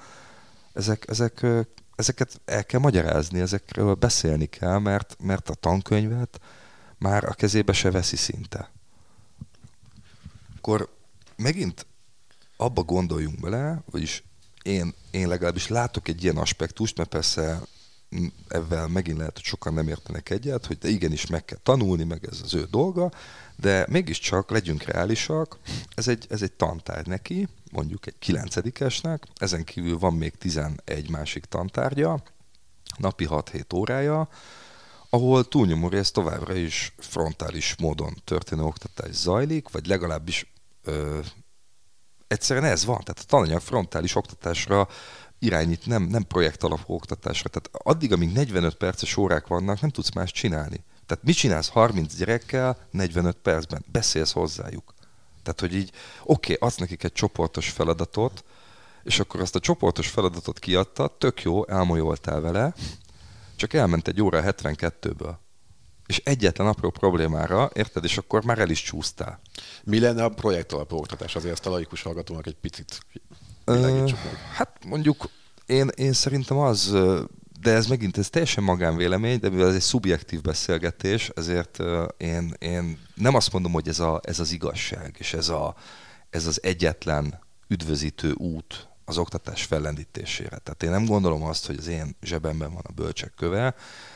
ezeket el kell magyarázni, ezekről beszélni kell, mert a tankönyvet már a kezébe se veszi szinte. Akkor megint abba gondoljunk bele, vagyis én legalábbis látok egy ilyen aspektust, mert persze ebben megint lehet, hogy sokan nem értenek egyet, hogy de igenis meg kell tanulni, meg ez az ő dolga, de mégiscsak legyünk reálisak, ez egy tantárgy neki, mondjuk egy 9-esnek, ezen kívül van még 11 másik tantárgya, napi 6-7 órája, ahol túlnyomó rész továbbra is frontális módon történő oktatás zajlik, vagy legalábbis egyszerűen ez van, tehát a tananyag frontális oktatásra irányít, nem projekt alapú oktatásra. Tehát addig, amíg 45 perces órák vannak, nem tudsz más csinálni. Tehát mit csinálsz 30 gyerekkel 45 percben? Beszélsz hozzájuk. Tehát, hogy így, adsz nekik egy csoportos feladatot, és akkor azt a csoportos feladatot kiadtad, tök jó, elmolyoltál vele, csak elment egy óra 72-ből. És egyetlen apró problémára, érted, és akkor már el is csúsztál. Mi lenne a projekt alapú oktatás? Azért ezt a laikus hallgatónak egy picit világítsuk meg. Hát mondjuk Én szerintem az, de ez teljesen magánvélemény, de mivel ez egy szubjektív beszélgetés, ezért én nem azt mondom, hogy ez az igazság, és ez az egyetlen üdvözítő út az oktatás fellendítésére. Tehát én nem gondolom azt, hogy az én zsebemben van a bölcsek köve,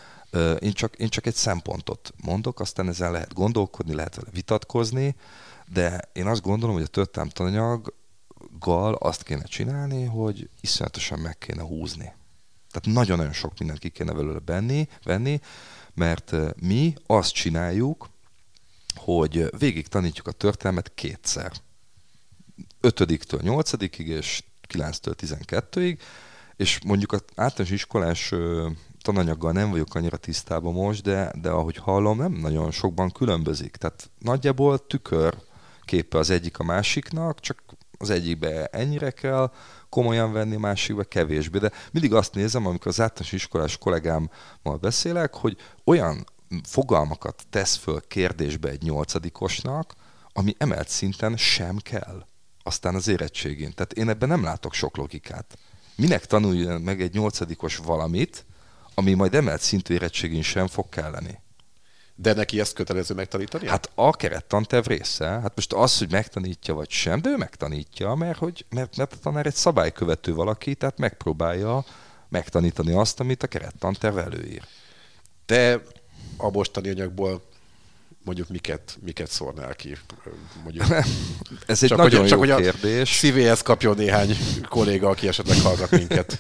én csak egy szempontot mondok, aztán ezen lehet gondolkodni, lehet vele vitatkozni, de én azt gondolom, hogy a történelem tananyaggal azt kéne csinálni, hogy iszonyatosan meg kéne húzni. Tehát nagyon-nagyon sok mindent ki kéne belőle venni, mert mi azt csináljuk, hogy végig tanítjuk a történelmet kétszer. 5-től 8-ig, és 9-től 12-ig, és mondjuk az általános iskolás tananyaggal nem vagyok annyira tisztában most, de ahogy hallom, nem nagyon sokban különbözik. Tehát nagyjából tükörképe az egyik a másiknak, csak az egyikbe ennyire kell komolyan venni, a másikba kevésbé. De mindig azt nézem, amikor az általános iskolás kollégámmal beszélek, hogy olyan fogalmakat tesz föl kérdésbe egy 8-osnak, ami emelt szinten sem kell. Aztán az érettségén. Tehát én ebben nem látok sok logikát. Minek tanuljon meg egy 8-os valamit, ami majd emelt szintű érettségén sem fog kelleni? De neki ezt kötelező megtanítani? Hát a kerettanterv része. Hát most az, hogy megtanítja vagy sem, de ő megtanítja, mert a tanár egy szabálykövető valaki, tehát megpróbálja megtanítani azt, amit a kerettanterv előír. Te a mostani anyagból mondjuk miket szórnál ki? Mondjuk, ez egy nagyon jó kérdés. Szívéhez kapjon néhány kolléga, aki esetleg hallgat minket.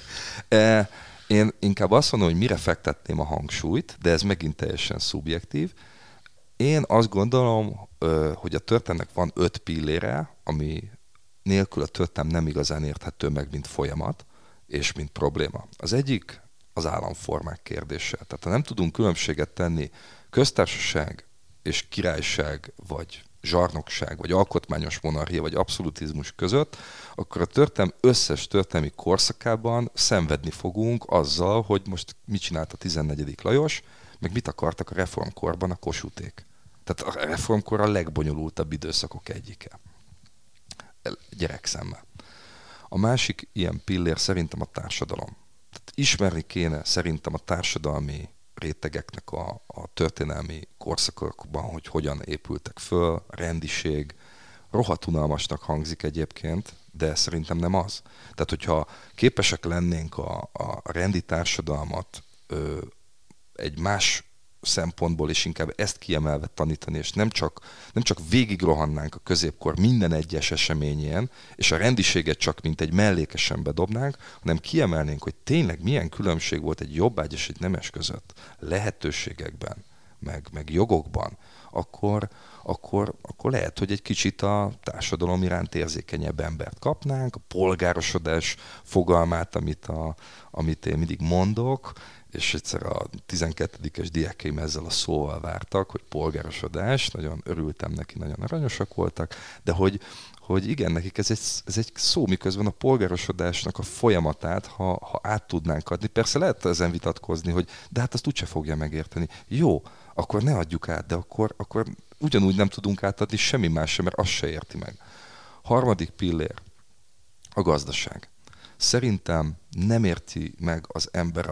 Én inkább azt mondom, hogy mire fektetném a hangsúlyt, de ez megint teljesen szubjektív. Én azt gondolom, hogy a történetnek van 5 pillére, ami nélkül a történet nem igazán érthető meg, mint folyamat, és mint probléma. Az egyik az államformák kérdése. Tehát ha nem tudunk különbséget tenni köztársaság és királyság, vagy zsarnokság, vagy alkotmányos monarchia, vagy abszolutizmus között, akkor a történelem összes történelmi korszakában szenvedni fogunk azzal, hogy most mit csinált a 14. Lajos, meg mit akartak a reformkorban a Kossuthék. Tehát a reformkor a legbonyolultabb időszakok egyike. Gyerekszemmel. A másik ilyen pillér szerintem a társadalom. Tehát ismerni kéne szerintem a társadalmi rétegeknek a történelmi korszakokban, hogy hogyan épültek föl, a rendiség. Rohadt unalmasnak hangzik egyébként, de szerintem nem az. Tehát, hogyha képesek lennénk a rendi társadalmat egy más szempontból, és inkább ezt kiemelve tanítani, és nem csak végig rohannánk a középkor minden egyes eseményén, és a rendiséget csak mint egy mellékesen bedobnánk, hanem kiemelnénk, hogy tényleg milyen különbség volt egy jobbágy és egy nemes között, lehetőségekben, meg jogokban, akkor lehet, hogy egy kicsit a társadalom iránt érzékenyebb embert kapnánk, a polgárosodás fogalmát, amit én mindig mondok, és egyszer a 12-es diákjaim ezzel a szóval vártak, hogy polgárosodás, nagyon örültem neki, nagyon aranyosak voltak, de hogy igen, nekik ez egy szó, miközben a polgárosodásnak a folyamatát, ha át tudnánk adni, persze lehet ezen vitatkozni, hogy de hát azt úgyse fogja megérteni. Jó, akkor ne adjuk át, de akkor ugyanúgy nem tudunk átadni semmi más sem, mert azt se érti meg. Harmadik pillér, a gazdaság. Szerintem nem érti meg az ember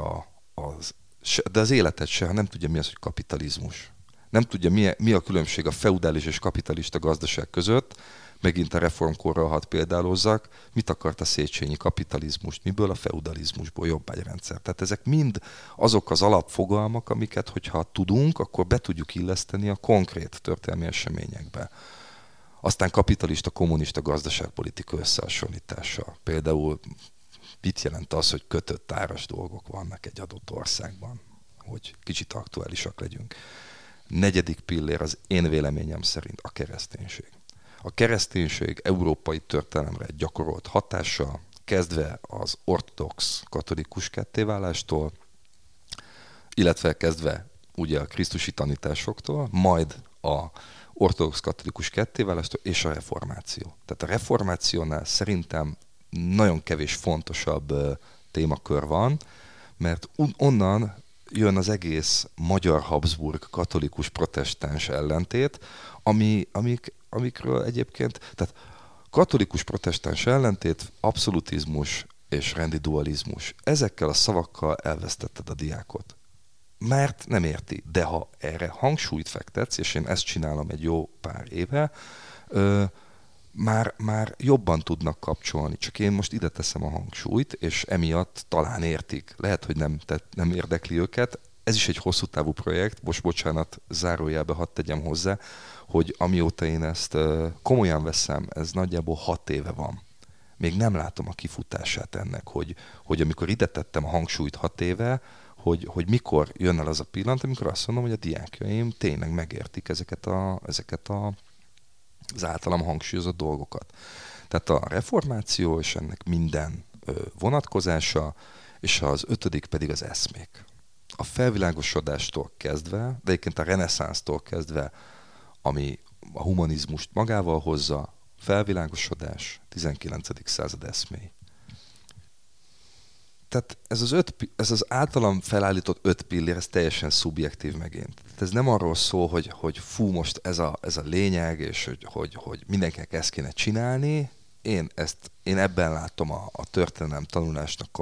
de az életet se, ha nem tudja, mi az, hogy kapitalizmus. Nem tudja, mi a különbség a feudális és kapitalista gazdaság között. Megint a reformkorral hadd példálozzak. Mit akart a Széchenyi kapitalizmust? Miből? A feudalizmusból jobbágyrendszer. Tehát ezek mind azok az alapfogalmak, amiket, hogyha tudunk, akkor be tudjuk illeszteni a konkrét történelmi eseményekbe. Aztán kapitalista, kommunista gazdaságpolitika összehasonlítása. Például mit jelent az, hogy kötött áras dolgok vannak egy adott országban, hogy kicsit aktuálisak legyünk. Negyedik pillér az én véleményem szerint a kereszténység. A kereszténység európai történelemre gyakorolt hatása, kezdve az ortodox katolikus kettéválástól, illetve kezdve ugye a krisztusi tanításoktól, majd a ortodox katolikus kettéválástól és a reformáció. Tehát a reformációnál szerintem nagyon kevés fontosabb témakör van, mert onnan jön az egész magyar Habsburg katolikus protestáns ellentét, amikről egyébként, tehát katolikus protestáns ellentét, abszolutizmus és rendi dualizmus. Ezekkel a szavakkal elvesztetted a diákot. Mert nem érti. De ha erre hangsúlyt fektetsz, és én ezt csinálom egy jó pár éve, már jobban tudnak kapcsolni. Csak én most ide teszem a hangsúlyt, és emiatt talán értik. Lehet, hogy nem érdekli őket. Ez is egy hosszú távú projekt. Most bocsánat, zárójelbe hadd tegyem hozzá, hogy amióta én ezt komolyan veszem, ez nagyjából 6 éve van. Még nem látom a kifutását ennek, hogy amikor ide tettem a hangsúlyt 6 éve, hogy mikor jön el az a pillanat, amikor azt mondom, hogy a diákjaim tényleg megértik ezeket az általam hangsúlyozott dolgokat. Tehát a reformáció és ennek minden vonatkozása, és az 5. pedig az eszmék. A felvilágosodástól kezdve, de egyébként a reneszánsztól kezdve, ami a humanizmust magával hozza, felvilágosodás, 19. század eszméi. Tehát ez az általam felállított 5 pillér, ez teljesen szubjektív megint. Tehát ez nem arról szól, hogy fú, most ez a lényeg, és hogy mindenkinek ezt kéne csinálni. Én ebben látom a történelem tanulásnak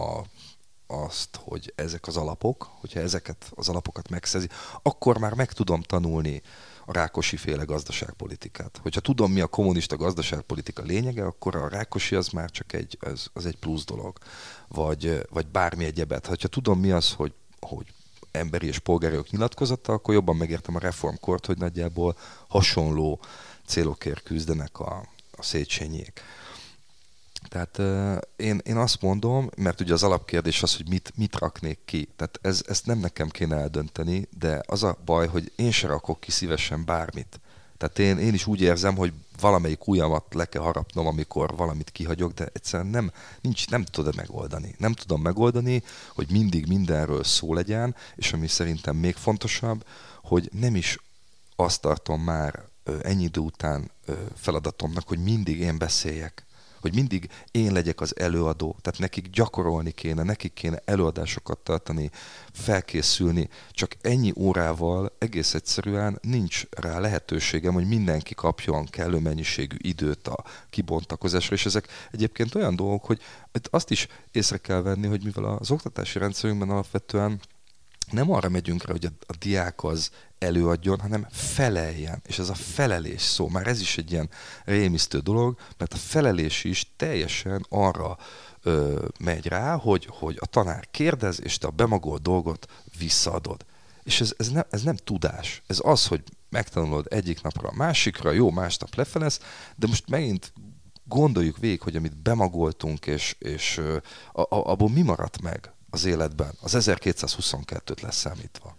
azt, hogy ezek az alapok, hogyha ezeket az alapokat megszerzi, akkor már meg tudom tanulni a Rákosi-féle gazdaságpolitikát. Hogyha tudom, mi a kommunista gazdaságpolitika lényege, akkor a Rákosi az már csak egy plusz dolog. Vagy bármi egyebet. Ha tudom, mi az, hogy emberi és polgári jogok nyilatkozata, akkor jobban megértem a reformkort, hogy nagyjából hasonló célokért küzdenek a Széchenyiek. Tehát én azt mondom, mert ugye az alapkérdés az, hogy mit raknék ki. Tehát ezt nem nekem kéne eldönteni, de az a baj, hogy én se rakok ki szívesen bármit. Tehát én is úgy érzem, hogy valamelyik ujjamat le kell harapnom, amikor valamit kihagyok, de egyszerűen nem tudod megoldani. Nem tudom megoldani, hogy mindig mindenről szó legyen, és ami szerintem még fontosabb, hogy nem is azt tartom már ennyi idő után feladatomnak, hogy mindig én beszéljek. Hogy mindig én legyek az előadó, tehát nekik gyakorolni kéne, nekik kéne előadásokat tartani, felkészülni, csak ennyi órával egész egyszerűen nincs rá lehetőségem, hogy mindenki kapjon kellő mennyiségű időt a kibontakozásra, és ezek egyébként olyan dolgok, hogy azt is észre kell venni, hogy mivel az oktatási rendszerünkben alapvetően nem arra megyünk rá, hogy a diák az előadjon, hanem feleljen. És ez a felelés szó, már ez is egy ilyen rémisztő dolog, mert a felelés is teljesen arra megy rá, hogy a tanár kérdez, és te a bemagolt dolgot visszaadod. És ez nem tudás. Ez az, hogy megtanulod egyik napra a másikra, jó, másnap lefelez, de most megint gondoljuk végig, hogy amit bemagoltunk, és abból mi maradt meg az életben, az 1222-t leszámítva.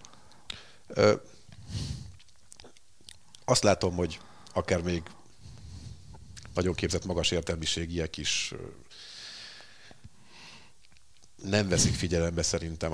Azt látom, hogy akár még nagyon képzett magas értelmiségiek is nem veszik figyelembe szerintem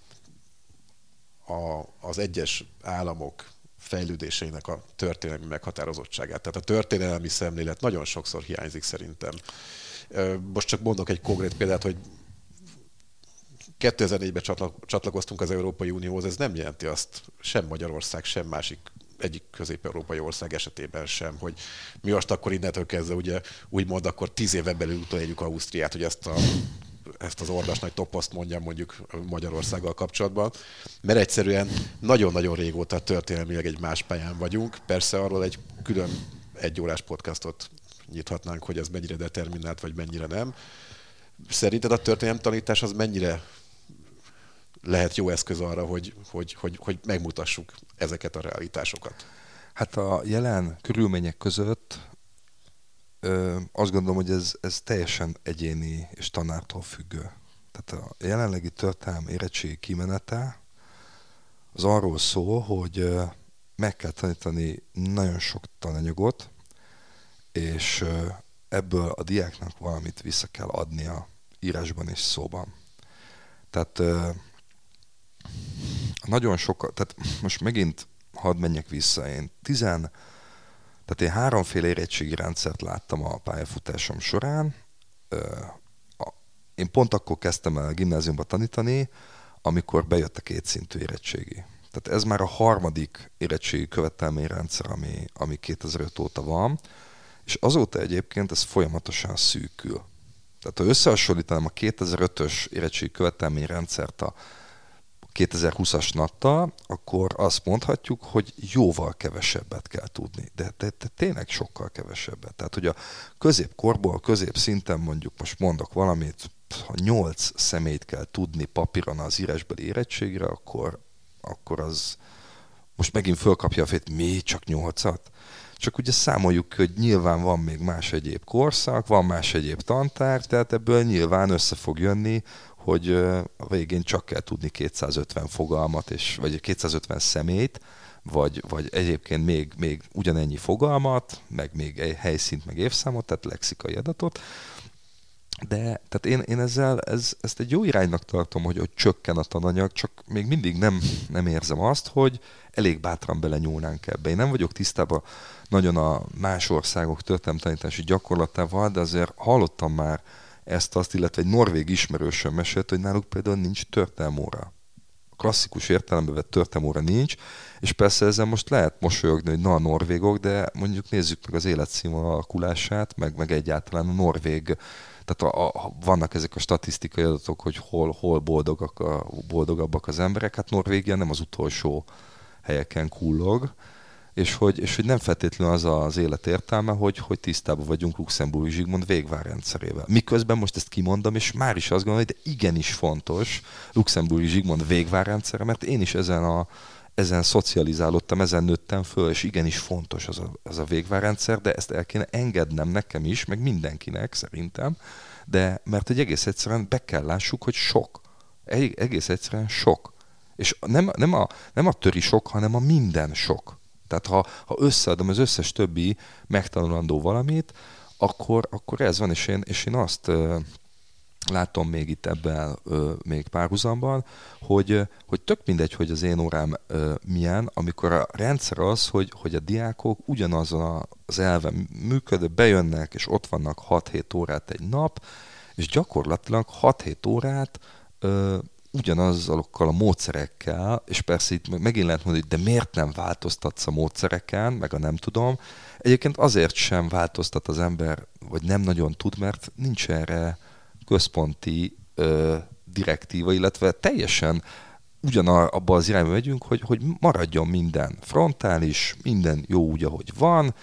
az egyes államok fejlődéseinek a történelmi meghatározottságát. Tehát a történelmi szemlélet nagyon sokszor hiányzik szerintem. Most csak mondok egy konkrét példát, hogy 2004-ben csatlakoztunk az Európai Unióhoz, ez nem jelenti azt sem Magyarország, sem másik egyik közép-európai ország esetében sem, hogy mi most akkor innentől kezdve ugye úgymond akkor 10 éven belül utoléljük Ausztriát, hogy ezt az ordas nagy toposzt mondjam mondjuk Magyarországgal kapcsolatban, mert egyszerűen nagyon-nagyon régóta történelmileg egy más pályán vagyunk. Persze arról egy külön egyórás podcastot nyithatnánk, hogy ez mennyire determinált, vagy mennyire nem. Szerinted a történelem tanítás az mennyire lehet jó eszköz arra, hogy megmutassuk ezeket a realitásokat? Hát a jelen körülmények között azt gondolom, hogy ez teljesen egyéni és tanártól függő. Tehát a jelenlegi történelem érettségi kimenete az arról szól, hogy meg kell tanítani nagyon sok tananyagot, és ebből a diáknak valamit vissza kell adnia írásban és szóban. Tehát nagyon sokat, tehát most megint hadd menjek vissza, tehát én 3-féle érettségi rendszert láttam a pályafutásom során. Én pont akkor kezdtem el a gimnáziumba tanítani, amikor bejött a 2 szintű érettségi. Tehát ez már a 3. érettségi követelményrendszer, ami 2005 óta van, és azóta egyébként ez folyamatosan szűkül. Tehát ha összehasonlítanám a 2005-ös érettségi követelményrendszert a 2020-as nattal, akkor azt mondhatjuk, hogy jóval kevesebbet kell tudni. De tényleg sokkal kevesebbet. Tehát, hogy a középkorból, középszinten mondjuk, most mondok valamit, ha 8 személyt kell tudni papíron az írásbeli érettségre, akkor az most megint fölkapja a fejét, mi csak 8-at? Csak ugye számoljuk, hogy nyilván van még más egyéb korszak, van más egyéb tantárgy, tehát ebből nyilván össze fog jönni, hogy a végén csak kell tudni 250 fogalmat, vagy 250 személyt, vagy egyébként még ugyanennyi fogalmat, meg még egy helyszínt, meg évszámot, tehát lexikai adatot. De tehát én ezt egy jó iránynak tartom, hogy csökken a tananyag, csak még mindig nem érzem azt, hogy elég bátran belenyúlnánk ebbe. Én nem vagyok tisztában nagyon a más országok történelemtanítási gyakorlatával, de azért hallottam már ezt-azt, illetve egy norvég ismerősöm mesélt, hogy náluk például nincs történelmóra. A klasszikus értelemben vett történelmóra nincs, és persze ezzel most lehet mosolyogni, hogy na a norvégok, de mondjuk nézzük meg az életszínvonal alakulását, meg egyáltalán a norvég, tehát vannak ezek a statisztikai adatok, hogy hol boldogabbak az emberek, hát Norvégia nem az utolsó helyeken kullog, és hogy nem feltétlenül az az élet értelme, hogy tisztában vagyunk Luxemburgi Zsigmond végvárrendszerével. Miközben most ezt kimondom, és már is azt gondolom, hogy de igenis fontos Luxemburgi Zsigmond végvárrendszere, mert én is ezen szocializálódtam, ezen nőttem föl, és igenis fontos az a végvárrendszer, de ezt el kéne engednem nekem is, meg mindenkinek szerintem, de mert hogy egész egyszerűen be kell lássuk, hogy sok. Egész egyszerűen sok. És nem a töri sok, hanem a minden sok. Tehát ha összeadom az összes többi megtanulandó valamit, akkor ez van, és én azt látom még itt ebben még párhuzamban, hogy tök mindegy, hogy az én órám milyen, amikor a rendszer az, hogy a diákok ugyanazon az elven működő, bejönnek, és ott vannak 6-7 órát egy nap, és gyakorlatilag 6-7 órát ugyanazokkal a módszerekkel, és persze itt megint lehet mondani, hogy de miért nem változtatsz a módszereken, meg a nem tudom. Egyébként azért sem változtat az ember, vagy nem nagyon tud, mert nincs erre központi direktíva, illetve teljesen ugyanabba az irányba megyünk, hogy maradjon minden frontális, minden jó úgy, ahogy van,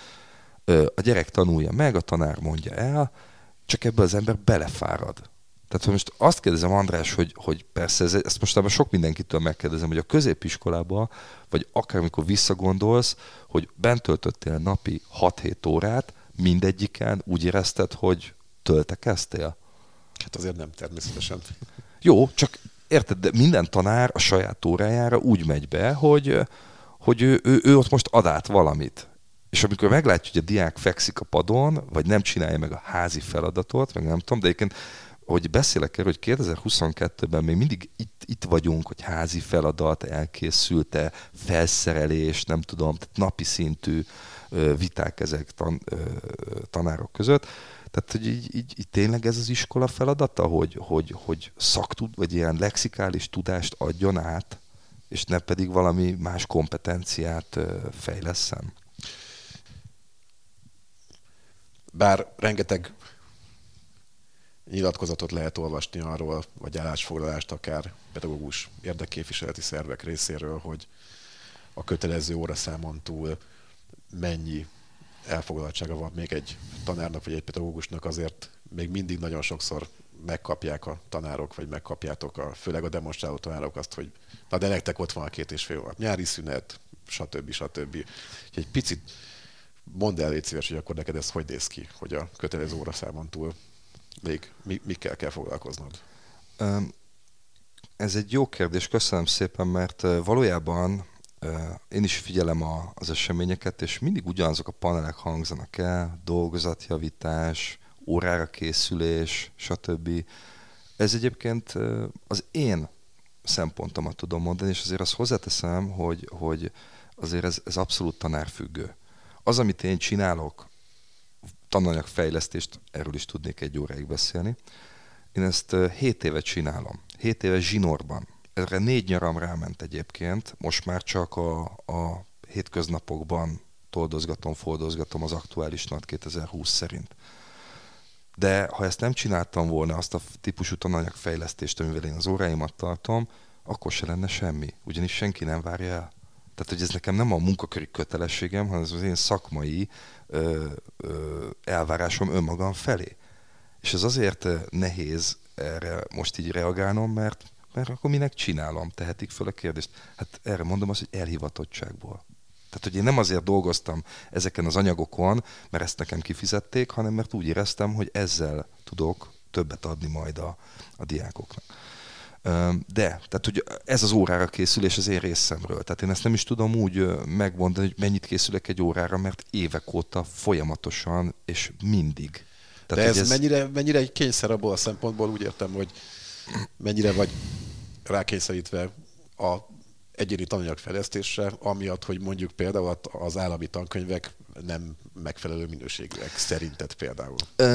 a gyerek tanulja meg, a tanár mondja el, csak ebbe az ember belefárad. Tehát ha most azt kérdezem, András, hogy persze, ezt most sok mindenkitől megkérdezem, hogy a középiskolában, vagy akármikor visszagondolsz, hogy bent töltöttél napi 6-7 órát, mindegyiken úgy érezted, hogy töltekeztél? Hát azért nem természetesen. Jó, csak érted, de minden tanár a saját órájára úgy megy be, hogy ő ott most ad át valamit. És amikor meglátja, hogy a diák fekszik a padon, vagy nem csinálja meg a házi feladatot, meg nem tudom, de egyébként, hogy beszélek erről, hogy 2022-ben még mindig itt vagyunk, hogy házi feladat, elkészült-e, felszerelés, nem tudom, tehát napi szintű viták ezek tanárok között. Tehát, hogy így tényleg ez az iskola feladata, hogy szaktud, vagy ilyen lexikális tudást adjon át, és ne pedig valami más kompetenciát fejlesszen. Bár rengeteg nyilatkozatot lehet olvasni arról, vagy állásfoglalást akár pedagógus érdekképviseleti szervek részéről, hogy a kötelező óraszámon túl mennyi elfoglaltsága van még egy tanárnak vagy egy pedagógusnak, azért még mindig nagyon sokszor megkapják a tanárok, vagy megkapjátok, főleg a demonstráló tanárok azt, hogy na de nektek ott van a 2,5 óra nyári szünet, stb. Egy picit mondd el, légy szíves, hogy akkor neked ez hogy néz ki, hogy a kötelező óraszámon túl még mikkel kell foglalkoznod? Ez egy jó kérdés, köszönöm szépen, mert valójában én is figyelem az eseményeket, és mindig ugyanazok a panelek hangzanak el, dolgozatjavítás, órára készülés, stb. Ez egyébként az én szempontomat tudom mondani, és azért azt hozzáteszem, hogy azért ez abszolút tanárfüggő. Az, amit én csinálok, tananyagfejlesztést, erről is tudnék egy óráig beszélni, én ezt 7 éve csinálom. 7 éve zsinórban. Erre 4 nyaram ráment egyébként, most már csak a hétköznapokban toldozgatom, foldozgatom az aktuális NAT 2020 szerint. De ha ezt nem csináltam volna, azt a típusú tananyagfejlesztést, amivel én az óráimat tartom, akkor se lenne semmi. Ugyanis senki nem várja el. Tehát, hogy ez nekem nem a munkaköri kötelességem, hanem ez az én szakmai elvárásom önmagam felé. És ez azért nehéz erre most így reagálnom, mert akkor minek csinálom, tehetik föl a kérdést. Hát erre mondom azt, hogy elhivatottságból. Tehát, hogy én nem azért dolgoztam ezeken az anyagokon, mert ezt nekem kifizették, hanem mert úgy éreztem, hogy tudok többet adni majd a diákoknak. De, tehát, hogy ez az órára készülés az én részemről. Tehát én ezt nem is tudom úgy megmondani, hogy mennyit készülök egy órára, mert évek óta folyamatosan és mindig. Tehát, de ez mennyire egy kényszer abból a szempontból, úgy értem, hogy mennyire vagy rákényszerítve a egyéni tananyagfejlesztésre, amiatt, hogy mondjuk például az állami tankönyvek nem megfelelő minőségűek szerinted például?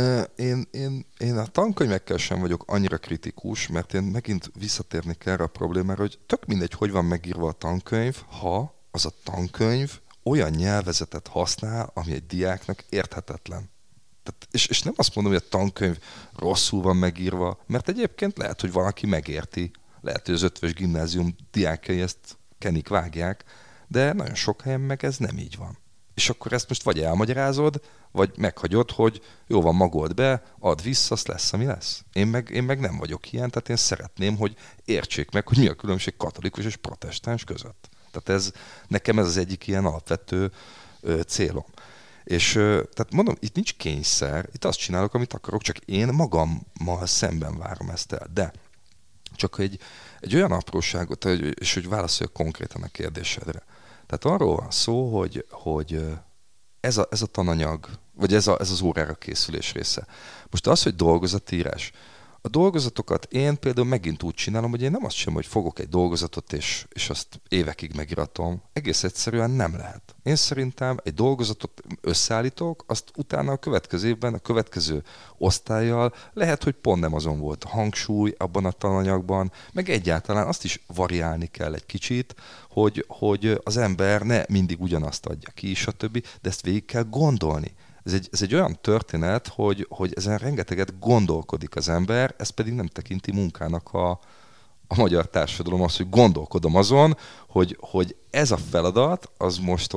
Én a tankönyvekkel sem vagyok annyira kritikus, mert én megint visszatérni kell erre a problémára, hogy tök mindegy, hogy van megírva a tankönyv, ha az a tankönyv olyan nyelvezetet használ, ami egy diáknak érthetetlen. Tehát, és nem azt mondom, hogy a tankönyv rosszul van megírva, mert egyébként lehet, hogy valaki megérti. Lehet, hogy az ötvös gimnázium diákjai ezt kenik, vágják, de nagyon sok helyen meg ez nem így van. És akkor ezt most vagy elmagyarázod, vagy meghagyod, hogy jó van, magold be, add vissza, az lesz, ami lesz. Én meg nem vagyok ilyen, tehát én szeretném, hogy értsék meg, hogy mi a különbség katolikus és protestáns között. Tehát nekem ez az egyik ilyen alapvető célom. És tehát mondom, itt nincs kényszer, itt azt csinálok, amit akarok, csak én magammal szemben várom ezt el. De csak egy olyan apróságot, és hogy válaszoljak konkrétan a kérdésedre. Tehát arról van szó, hogy ez a tananyag, vagy ez az órára készülés része. Most az, hogy dolgozatírás. A dolgozatokat én például megint úgy csinálom, hogy én nem azt sem, hogy fogok egy dolgozatot, és azt évekig megiratom. Egész egyszerűen nem lehet. Én szerintem egy dolgozatot összeállítok, azt utána a következő évben, a következő osztályjal lehet, hogy pont nem azon volt a hangsúly abban a tananyagban, meg egyáltalán azt is variálni kell egy kicsit, hogy az ember ne mindig ugyanazt adja ki, stb., de ezt végig kell gondolni. Ez egy olyan történet, hogy ezen rengeteget gondolkodik az ember, ez pedig nem tekinti munkának a magyar társadalom, az, hogy gondolkodom azon, hogy ez a feladat, az most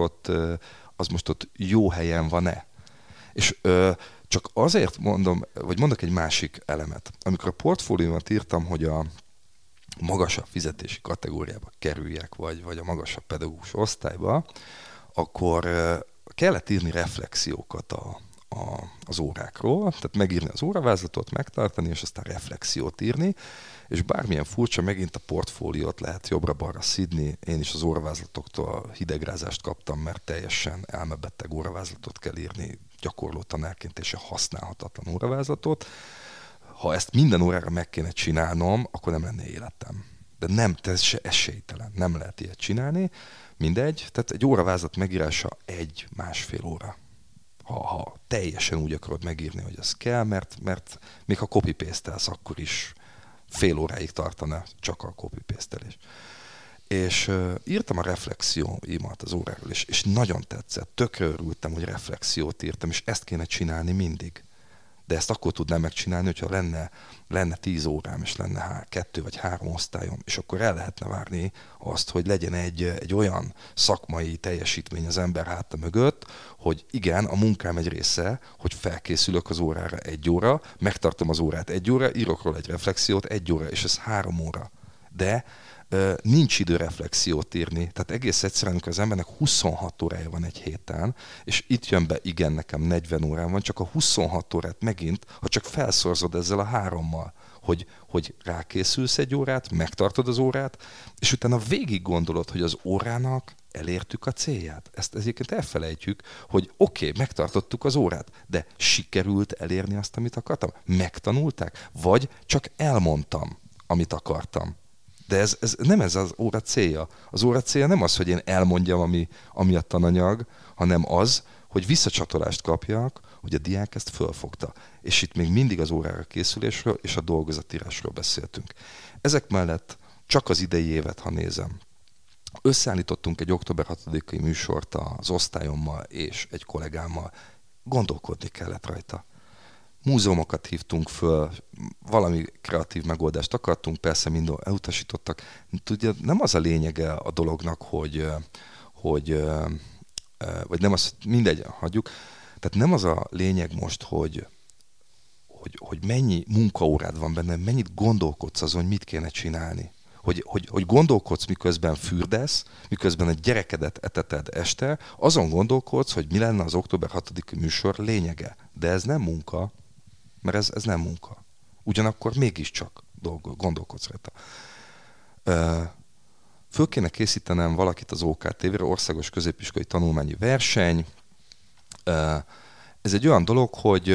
ott jó helyen van-e. És csak azért mondom, vagy mondok egy másik elemet. Amikor a portfóliómat írtam, hogy a magasabb fizetési kategóriába kerüljek, vagy a magasabb pedagógus osztályba, akkor kellett írni reflexiókat az órákról, tehát megírni az óravázlatot, megtartani, és aztán reflexiót írni, és bármilyen furcsa, megint a portfóliót lehet jobbra-balra szidni. Én is az óravázlatoktól hidegrázást kaptam, mert teljesen elmebeteg óravázlatot kell írni gyakorló tanárként, és használhatatlan óravázlatot. Ha ezt minden órára meg kéne csinálnom, akkor nem lenne életem. De nem, ez esélytelen, nem lehet ilyet csinálni. Mindegy, tehát egy óravázlat megírása 1-1,5 óra. Ha teljesen úgy akarod megírni, hogy ez kell, mert még ha copy-paste-elsz, akkor is fél óráig tartana csak a copy-paste-elés. És írtam a reflexióimat az óráról, és nagyon tetszett. Tökre örültem, hogy reflexiót írtam, és ezt kéne csinálni mindig. De ezt akkor tudnám megcsinálni, hogyha lenne 10 órám, és lenne 2 vagy 3 osztályom, és akkor el lehetne várni azt, hogy legyen egy olyan szakmai teljesítmény az ember háta mögött, hogy igen, a munkám egy része, hogy felkészülök az órára 1 óra, megtartom az órát 1 óra, írok róla egy reflexiót 1 óra, és ez 3 óra. De nincs idő reflexiót írni. Tehát egész egyszerűen, amikor az embernek 26 órája van egy héten, és itt jön be, igen, nekem 40 órám van, csak a 26 órát megint, ha csak felszorzod ezzel a 3-mal, hogy rákészülsz 1 órát, megtartod az órát, és utána végig gondolod, hogy az órának elértük a célját. Ezt egyébként elfelejtjük, hogy oké, megtartottuk az órát, de sikerült elérni azt, amit akartam? Megtanulták? Vagy csak elmondtam, amit akartam? De ez nem ez az óra célja. Az óra célja nem az, hogy én elmondjam, ami a tananyag, hanem az, hogy visszacsatolást kapjak, hogy a diák ezt fölfogta. És itt még mindig az órára készülésről és a dolgozatírásról beszéltünk. Ezek mellett csak az idei évet, ha nézem, összeállítottunk egy október 6-ai műsort az osztályommal és egy kollégámmal. Gondolkodni kellett rajta. múzeumokat hívtunk föl, valami kreatív megoldást akartunk, persze mind elutasítottak. Tudja, nem az a lényege a dolognak, hogy vagy nem az, mindegy, hagyjuk. Tehát nem az a lényeg most, hogy mennyi munkaórád van benne, mennyit gondolkodsz azon, hogy mit kéne csinálni. Hogy gondolkodsz, miközben fürdesz, miközben a gyerekedet eteted este, azon gondolkodsz, hogy mi lenne az október 6. műsor lényege. De ez nem munka, mert ez nem munka. Ugyanakkor mégiscsak gondolkodsz rajta. Föl kéne készítenem valakit az OKTV-re, Országos Középiskolai Tanulmányi Verseny. Ez egy olyan dolog, hogy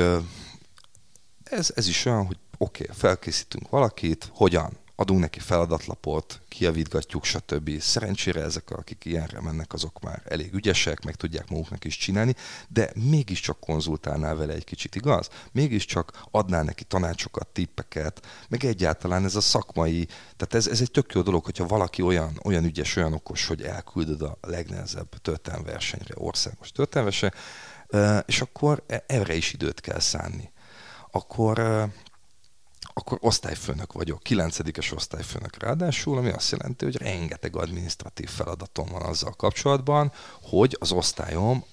ez is olyan, hogy oké, felkészítünk valakit, hogyan? Adunk neki feladatlapot, kijavítgatjuk, stb. Szerencsére ezek, akik ilyenre mennek, azok már elég ügyesek, meg tudják maguknak is csinálni, de mégiscsak konzultálnál vele egy kicsit, igaz? Mégiscsak adnál neki tanácsokat, tippeket, meg egyáltalán ez a szakmai, tehát ez egy tök jó dolog, hogyha valaki olyan ügyes, olyan okos, hogy elküldöd a legnehezebb történelemversenyre, országos történelemversenyre, és akkor erre is időt kell szánni. Akkor osztályfőnök vagyok, 9-es osztályfőnök ráadásul, ami azt jelenti, hogy rengeteg adminisztratív feladatom van azzal kapcsolatban, hogy az osztályom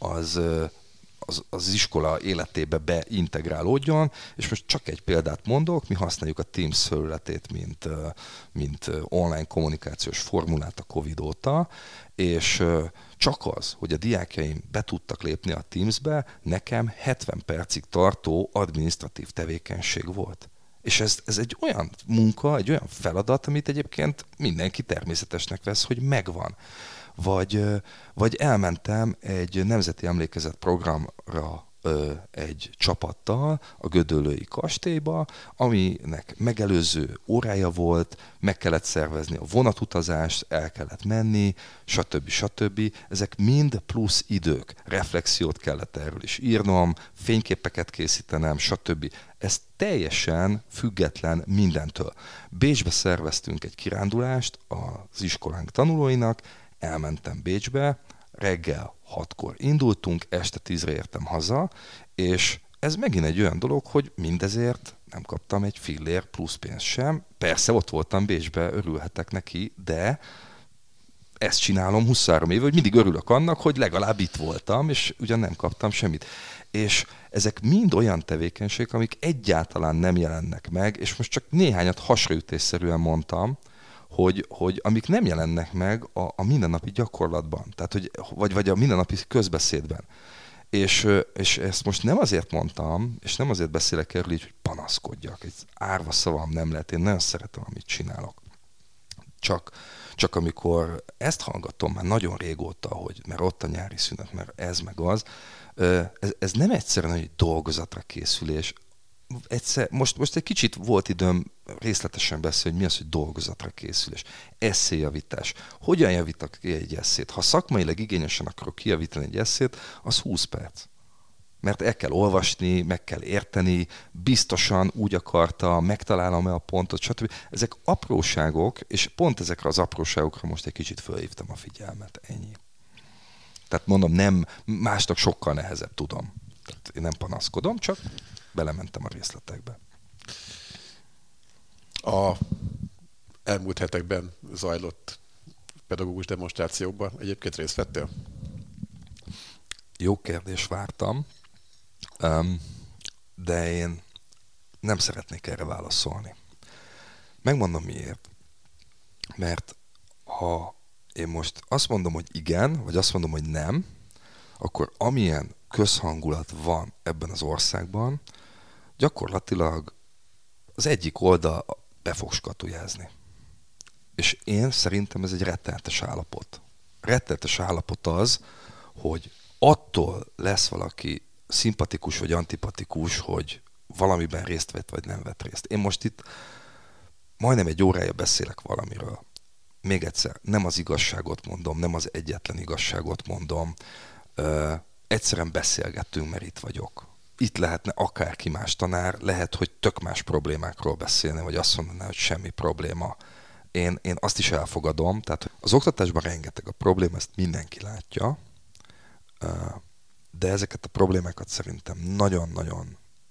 az iskola életébe beintegrálódjon, és most csak egy példát mondok, mi használjuk a Teams felületét, mint online kommunikációs formulát a Covid óta, és csak az, hogy a diákjaim be tudtak lépni a Teamsbe, nekem 70 percig tartó adminisztratív tevékenység volt. És ez egy olyan munka, egy olyan feladat, amit egyébként mindenki természetesnek vesz, hogy megvan. Vagy elmentem egy nemzeti emlékezet programra egy csapattal a Gödöllői kastélyba, aminek megelőző órája volt, meg kellett szervezni a vonatutazást, el kellett menni, stb. Ezek mind plusz idők. Reflexiót kellett erről is írnom, fényképeket készítenem, stb. Ez teljesen független mindentől. Bécsbe szerveztünk egy kirándulást az iskolánk tanulóinak, elmentem Bécsbe, reggel 6-kor indultunk, este 10-re értem haza, és ez megint egy olyan dolog, hogy mindezért nem kaptam egy fillér plusz pénzt sem. Persze ott voltam Bécsbe, örülhetek neki, de ezt csinálom 23 éve, hogy mindig örülök annak, hogy legalább itt voltam, és ugyan nem kaptam semmit. És ezek mind olyan tevékenységek, amik egyáltalán nem jelennek meg, és most csak néhányat hasraütésszerűen mondtam, hogy amik nem jelennek meg a mindennapi gyakorlatban, tehát vagy a mindennapi közbeszédben. És ezt most nem azért mondtam, és nem azért beszélek erről így, hogy panaszkodjak. Egy árva szavam nem lehet, én nagyon szeretem, amit csinálok. Csak amikor ezt hallgatom már nagyon régóta, mert ott a nyári szünet, mert ez meg az, ez nem egyszerűen egy dolgozatra készülés. Most egy kicsit volt időm részletesen beszélni, hogy mi az, hogy dolgozatra készülés. Esszéjavítás. Hogyan javítok ki egy esszét? Ha szakmailag igényesen akarok kijavítani egy esszét, az 20 perc. Mert el kell olvasni, meg kell érteni, biztosan úgy akarta, megtalálom-e a pontot, stb. Ezek apróságok, és pont ezekre az apróságokra most egy kicsit fölhívtam a figyelmet. Ennyi. Tehát mondom, nem, másnak sokkal nehezebb, tudom. Tehát én nem panaszkodom, csak belementem a részletekbe. A elmúlt hetekben zajlott pedagógus demonstrációkban egyébként részt vettél? Jó kérdés, vártam, de én nem szeretnék erre válaszolni. Megmondom miért. Mert ha én most azt mondom, hogy igen, vagy azt mondom, hogy nem, akkor amilyen közhangulat van ebben az országban, gyakorlatilag az egyik oldal be fog skatujázni. És én szerintem ez egy rettenetes állapot. Rettenetes állapot az, hogy attól lesz valaki szimpatikus vagy antipatikus, hogy valamiben részt vett vagy nem vett részt. Én most itt majdnem egy órája beszélek valamiről. Még egyszer, nem az igazságot mondom, nem az egyetlen igazságot mondom. Egyszerűen beszélgettünk, mert itt vagyok. Itt lehetne akárki más tanár, lehet, hogy tök más problémákról beszélni, vagy azt mondaná, hogy semmi probléma. Én azt is elfogadom, tehát az oktatásban rengeteg a probléma, ezt mindenki látja, de ezeket a problémákat szerintem nagyon-nagyon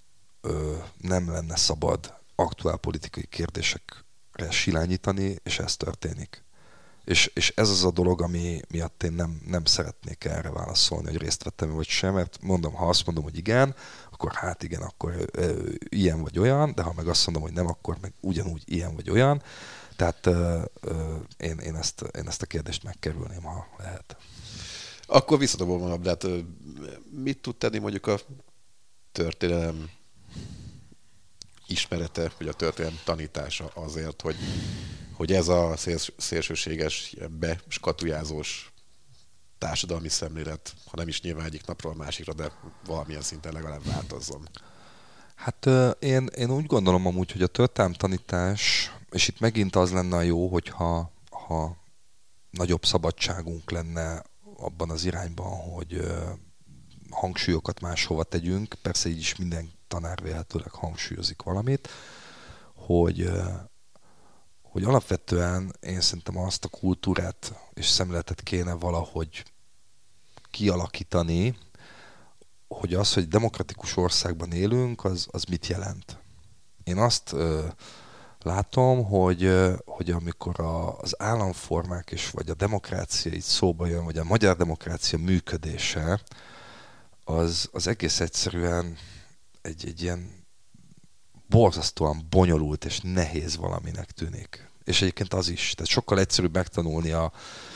nem lenne szabad aktuál politikai kérdésekre silányítani, és ez történik. És ez az a dolog, ami miatt én nem szeretnék erre válaszolni, hogy részt vettem vagy sem, mert mondom, ha azt mondom, hogy igen, akkor hát igen, akkor ilyen vagy olyan, de ha meg azt mondom, hogy nem, akkor meg ugyanúgy ilyen vagy olyan. Tehát én ezt a kérdést megkerülném, ha lehet. Akkor visszadobom a labdát. Mit tud tenni mondjuk a történelem ismerete, vagy a történelem tanítása azért, hogy ez a szélsőséges, beskatujázós társadalmi szemlélet, ha nem is nyilván egyik napról a másikra, de valamilyen szinten legalább változzon? Hát én úgy gondolom amúgy, hogy a történelem tanítás, és itt megint az lenne a jó, hogyha nagyobb szabadságunk lenne abban az irányban, hogy hangsúlyokat máshova tegyünk, persze így is minden tanár véletőleg hangsúlyozik valamit, hogy alapvetően én szerintem azt a kultúrát és szemléletet kéne valahogy kialakítani, hogy az, hogy demokratikus országban élünk, az mit jelent. Én azt látom, hogy amikor az államformák és vagy a demokrácia így szóba jön, vagy a magyar demokrácia működése, az egész egyszerűen egy ilyen borzasztóan bonyolult és nehéz valaminek tűnik. És egyébként az is. Tehát sokkal egyszerűbb megtanulni a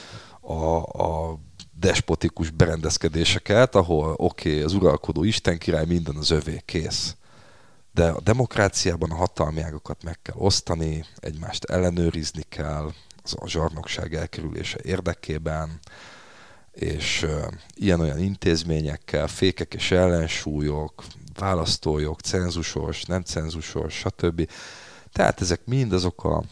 despotikus berendezkedéseket, ahol az uralkodó Isten király, minden az övé, kész. De a demokráciában a hatalmi ágakat meg kell osztani, egymást ellenőrizni kell, az a zsarnokság elkerülése érdekében, és ilyen-olyan intézményekkel, fékek és ellensúlyok, választójog, cenzusos, nem cenzusos, stb. Tehát ezek mind azok a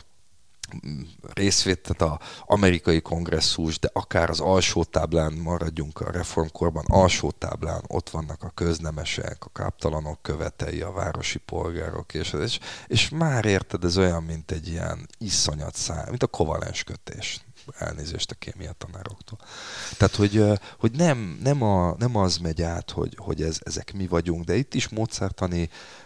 részvétel, az amerikai kongresszus, de akár az alsó táblán, maradjunk a reformkorban, alsó táblán ott vannak a köznemesek, a káptalanok követei, a városi polgárok, és már érted, ez olyan, mint egy ilyen iszonyat szám, mint a kovalens kötés. Elnézést a kémia tanároktól. Tehát, hogy nem az megy át, hogy ezek mi vagyunk, de itt is módszertani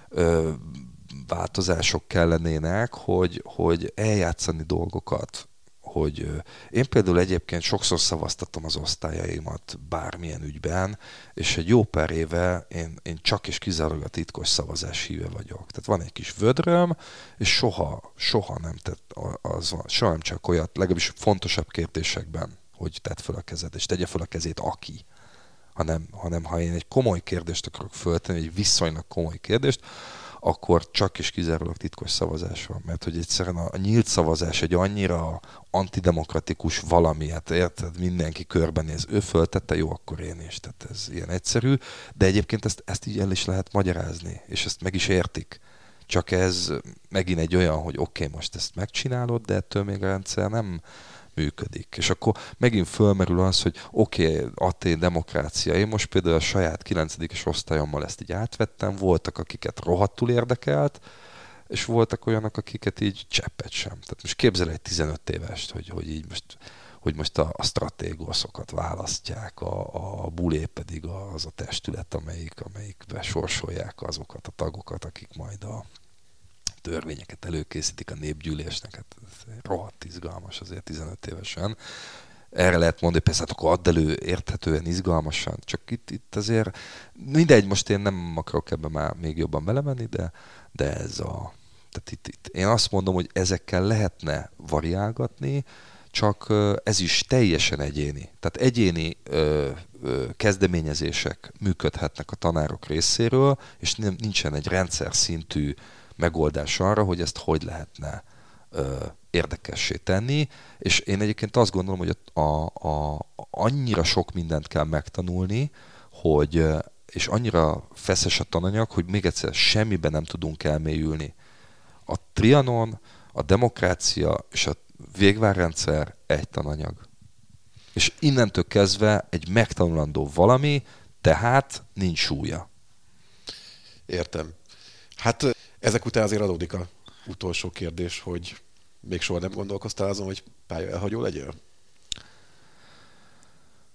változások kellenének, hogy eljátszani dolgokat, hogy én például egyébként sokszor szavaztatom az osztályaimat bármilyen ügyben, és egy jó pár éve én csak és kizárólag a titkos szavazás híve vagyok. Tehát van egy kis vödröm, és soha nem tett soha nem csak olyat, legalábbis fontosabb kérdésekben, hogy tedd fel a kezed, és tegye fel a kezét aki. Hanem ha én egy komoly kérdést akarok föltenni, egy viszonylag komoly kérdést, akkor csak és kizárólag titkos szavazás van. Mert hogy egyszerűen a nyílt szavazás egy annyira antidemokratikus valami, hát érted, mindenki körbenéz, ő föltette, jó, akkor én is. Tehát ez ilyen egyszerű, de egyébként ezt így el is lehet magyarázni, és ezt meg is értik. Csak ez megint egy olyan, hogy oké, most ezt megcsinálod, de ettől még a rendszer nem működik. És akkor megint fölmerül az, hogy até demokrácia. Én most például a saját 9. osztályommal ezt így átvettem, voltak, akiket rohadtul érdekelt, és voltak olyanok, akiket így cseppet sem. Tehát most képzel egy 15 évest, hogy most a stratégoszokat választják, a bulé pedig az a testület, amelyikbe sorsolják azokat a tagokat, akik majd a törvényeket előkészítik a népgyűlésnek, hát rohadt izgalmas azért 15 évesen. Erre lehet mondani, persze hát akkor add elő érthetően izgalmasan, csak itt azért mindegy, most én nem akarok ebben már még jobban belemenni, de ez tehát itt én azt mondom, hogy ezekkel lehetne variálgatni, csak ez is teljesen egyéni. Tehát egyéni kezdeményezések működhetnek a tanárok részéről, és nincsen egy rendszer szintű megoldás arra, hogy ezt hogy lehetne érdekessé tenni, és én egyébként azt gondolom, hogy annyira sok mindent kell megtanulni, és annyira feszes a tananyag, hogy még egyszer semmiben nem tudunk elmélyülni. A Trianon, a demokrácia és a végvárrendszer egy tananyag. És innentől kezdve egy megtanulandó valami, tehát nincs súlya. Értem. Hát ezek után azért adódik az utolsó kérdés, hogy még soha nem gondolkoztál azon, hogy pályaelhagyó legyél?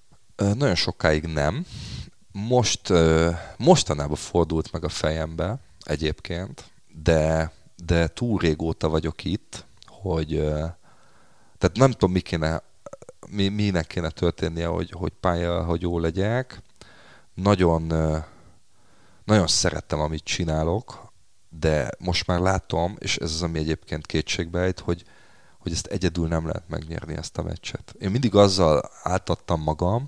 Nagyon sokáig nem. Mostanában fordult meg a fejembe, egyébként, de túl régóta vagyok itt, hogy tehát nem tudom, minek kéne történnie, hogy pályahagyó legyek. Nagyon, nagyon szerettem, amit csinálok, de most már látom, és ez az, ami egyébként kétségbejt, hogy ezt egyedül nem lehet megnyerni, ezt a meccset. Én mindig azzal áltattam magam,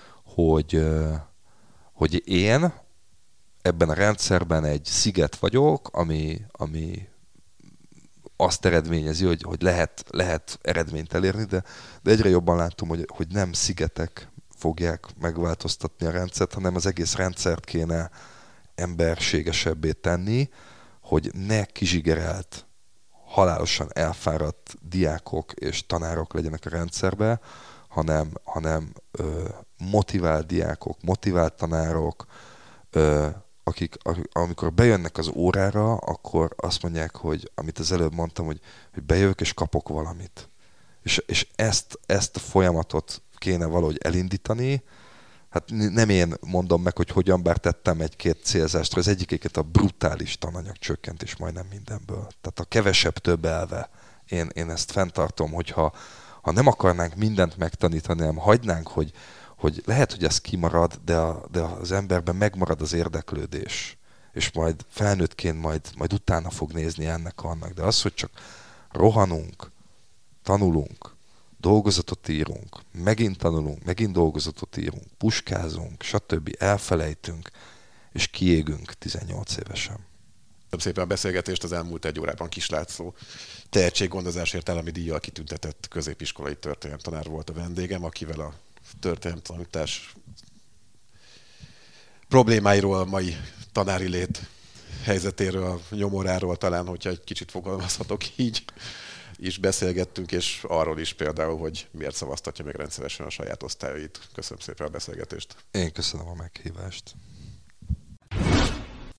hogy én ebben a rendszerben egy sziget vagyok, ami azt eredményezi, hogy lehet eredményt elérni, de egyre jobban látom, hogy nem szigetek fogják megváltoztatni a rendszert, hanem az egész rendszert kéne emberségesebbé tenni, hogy ne kizsigerelt, halálosan elfáradt diákok és tanárok legyenek a rendszerbe, hanem motivált diákok, motivált tanárok, akik amikor bejönnek az órára, akkor azt mondják, hogy amit az előbb mondtam, hogy bejövök és kapok valamit. És ezt a folyamatot kéne valahogy elindítani. Hát nem én mondom meg, hogy hogyan, bár tettem egy-két célzástra. Az egyikéket a brutális tananyag csökkentés majdnem mindenből. Tehát a kevesebb több elve. Én ezt fenntartom, hogyha nem akarnánk mindent megtanítani, hanem hagynánk, hogy lehet, hogy ez kimarad, de az emberben megmarad az érdeklődés. És majd felnőttként majd utána fog nézni ennek-annak. De az, hogy csak rohanunk, tanulunk, dolgozatot írunk, megint tanulunk, megint dolgozatot írunk, puskázunk, stb. Elfelejtünk, és kiégünk 18 évesen. Köszönöm szépen a beszélgetést, az elmúlt egy órában Kiss László tehetséggondozásért állami díjjal kitüntetett középiskolai történelemtanár volt a vendégem, akivel a történelemtanítás problémáiról, a mai tanári lét helyzetéről, nyomoráról talán, hogyha egy kicsit fogalmazhatok így, is beszélgettünk, és arról is például, hogy miért szavaztatja meg rendszeresen a saját osztályait. Köszönöm szépen a beszélgetést. Én köszönöm a meghívást.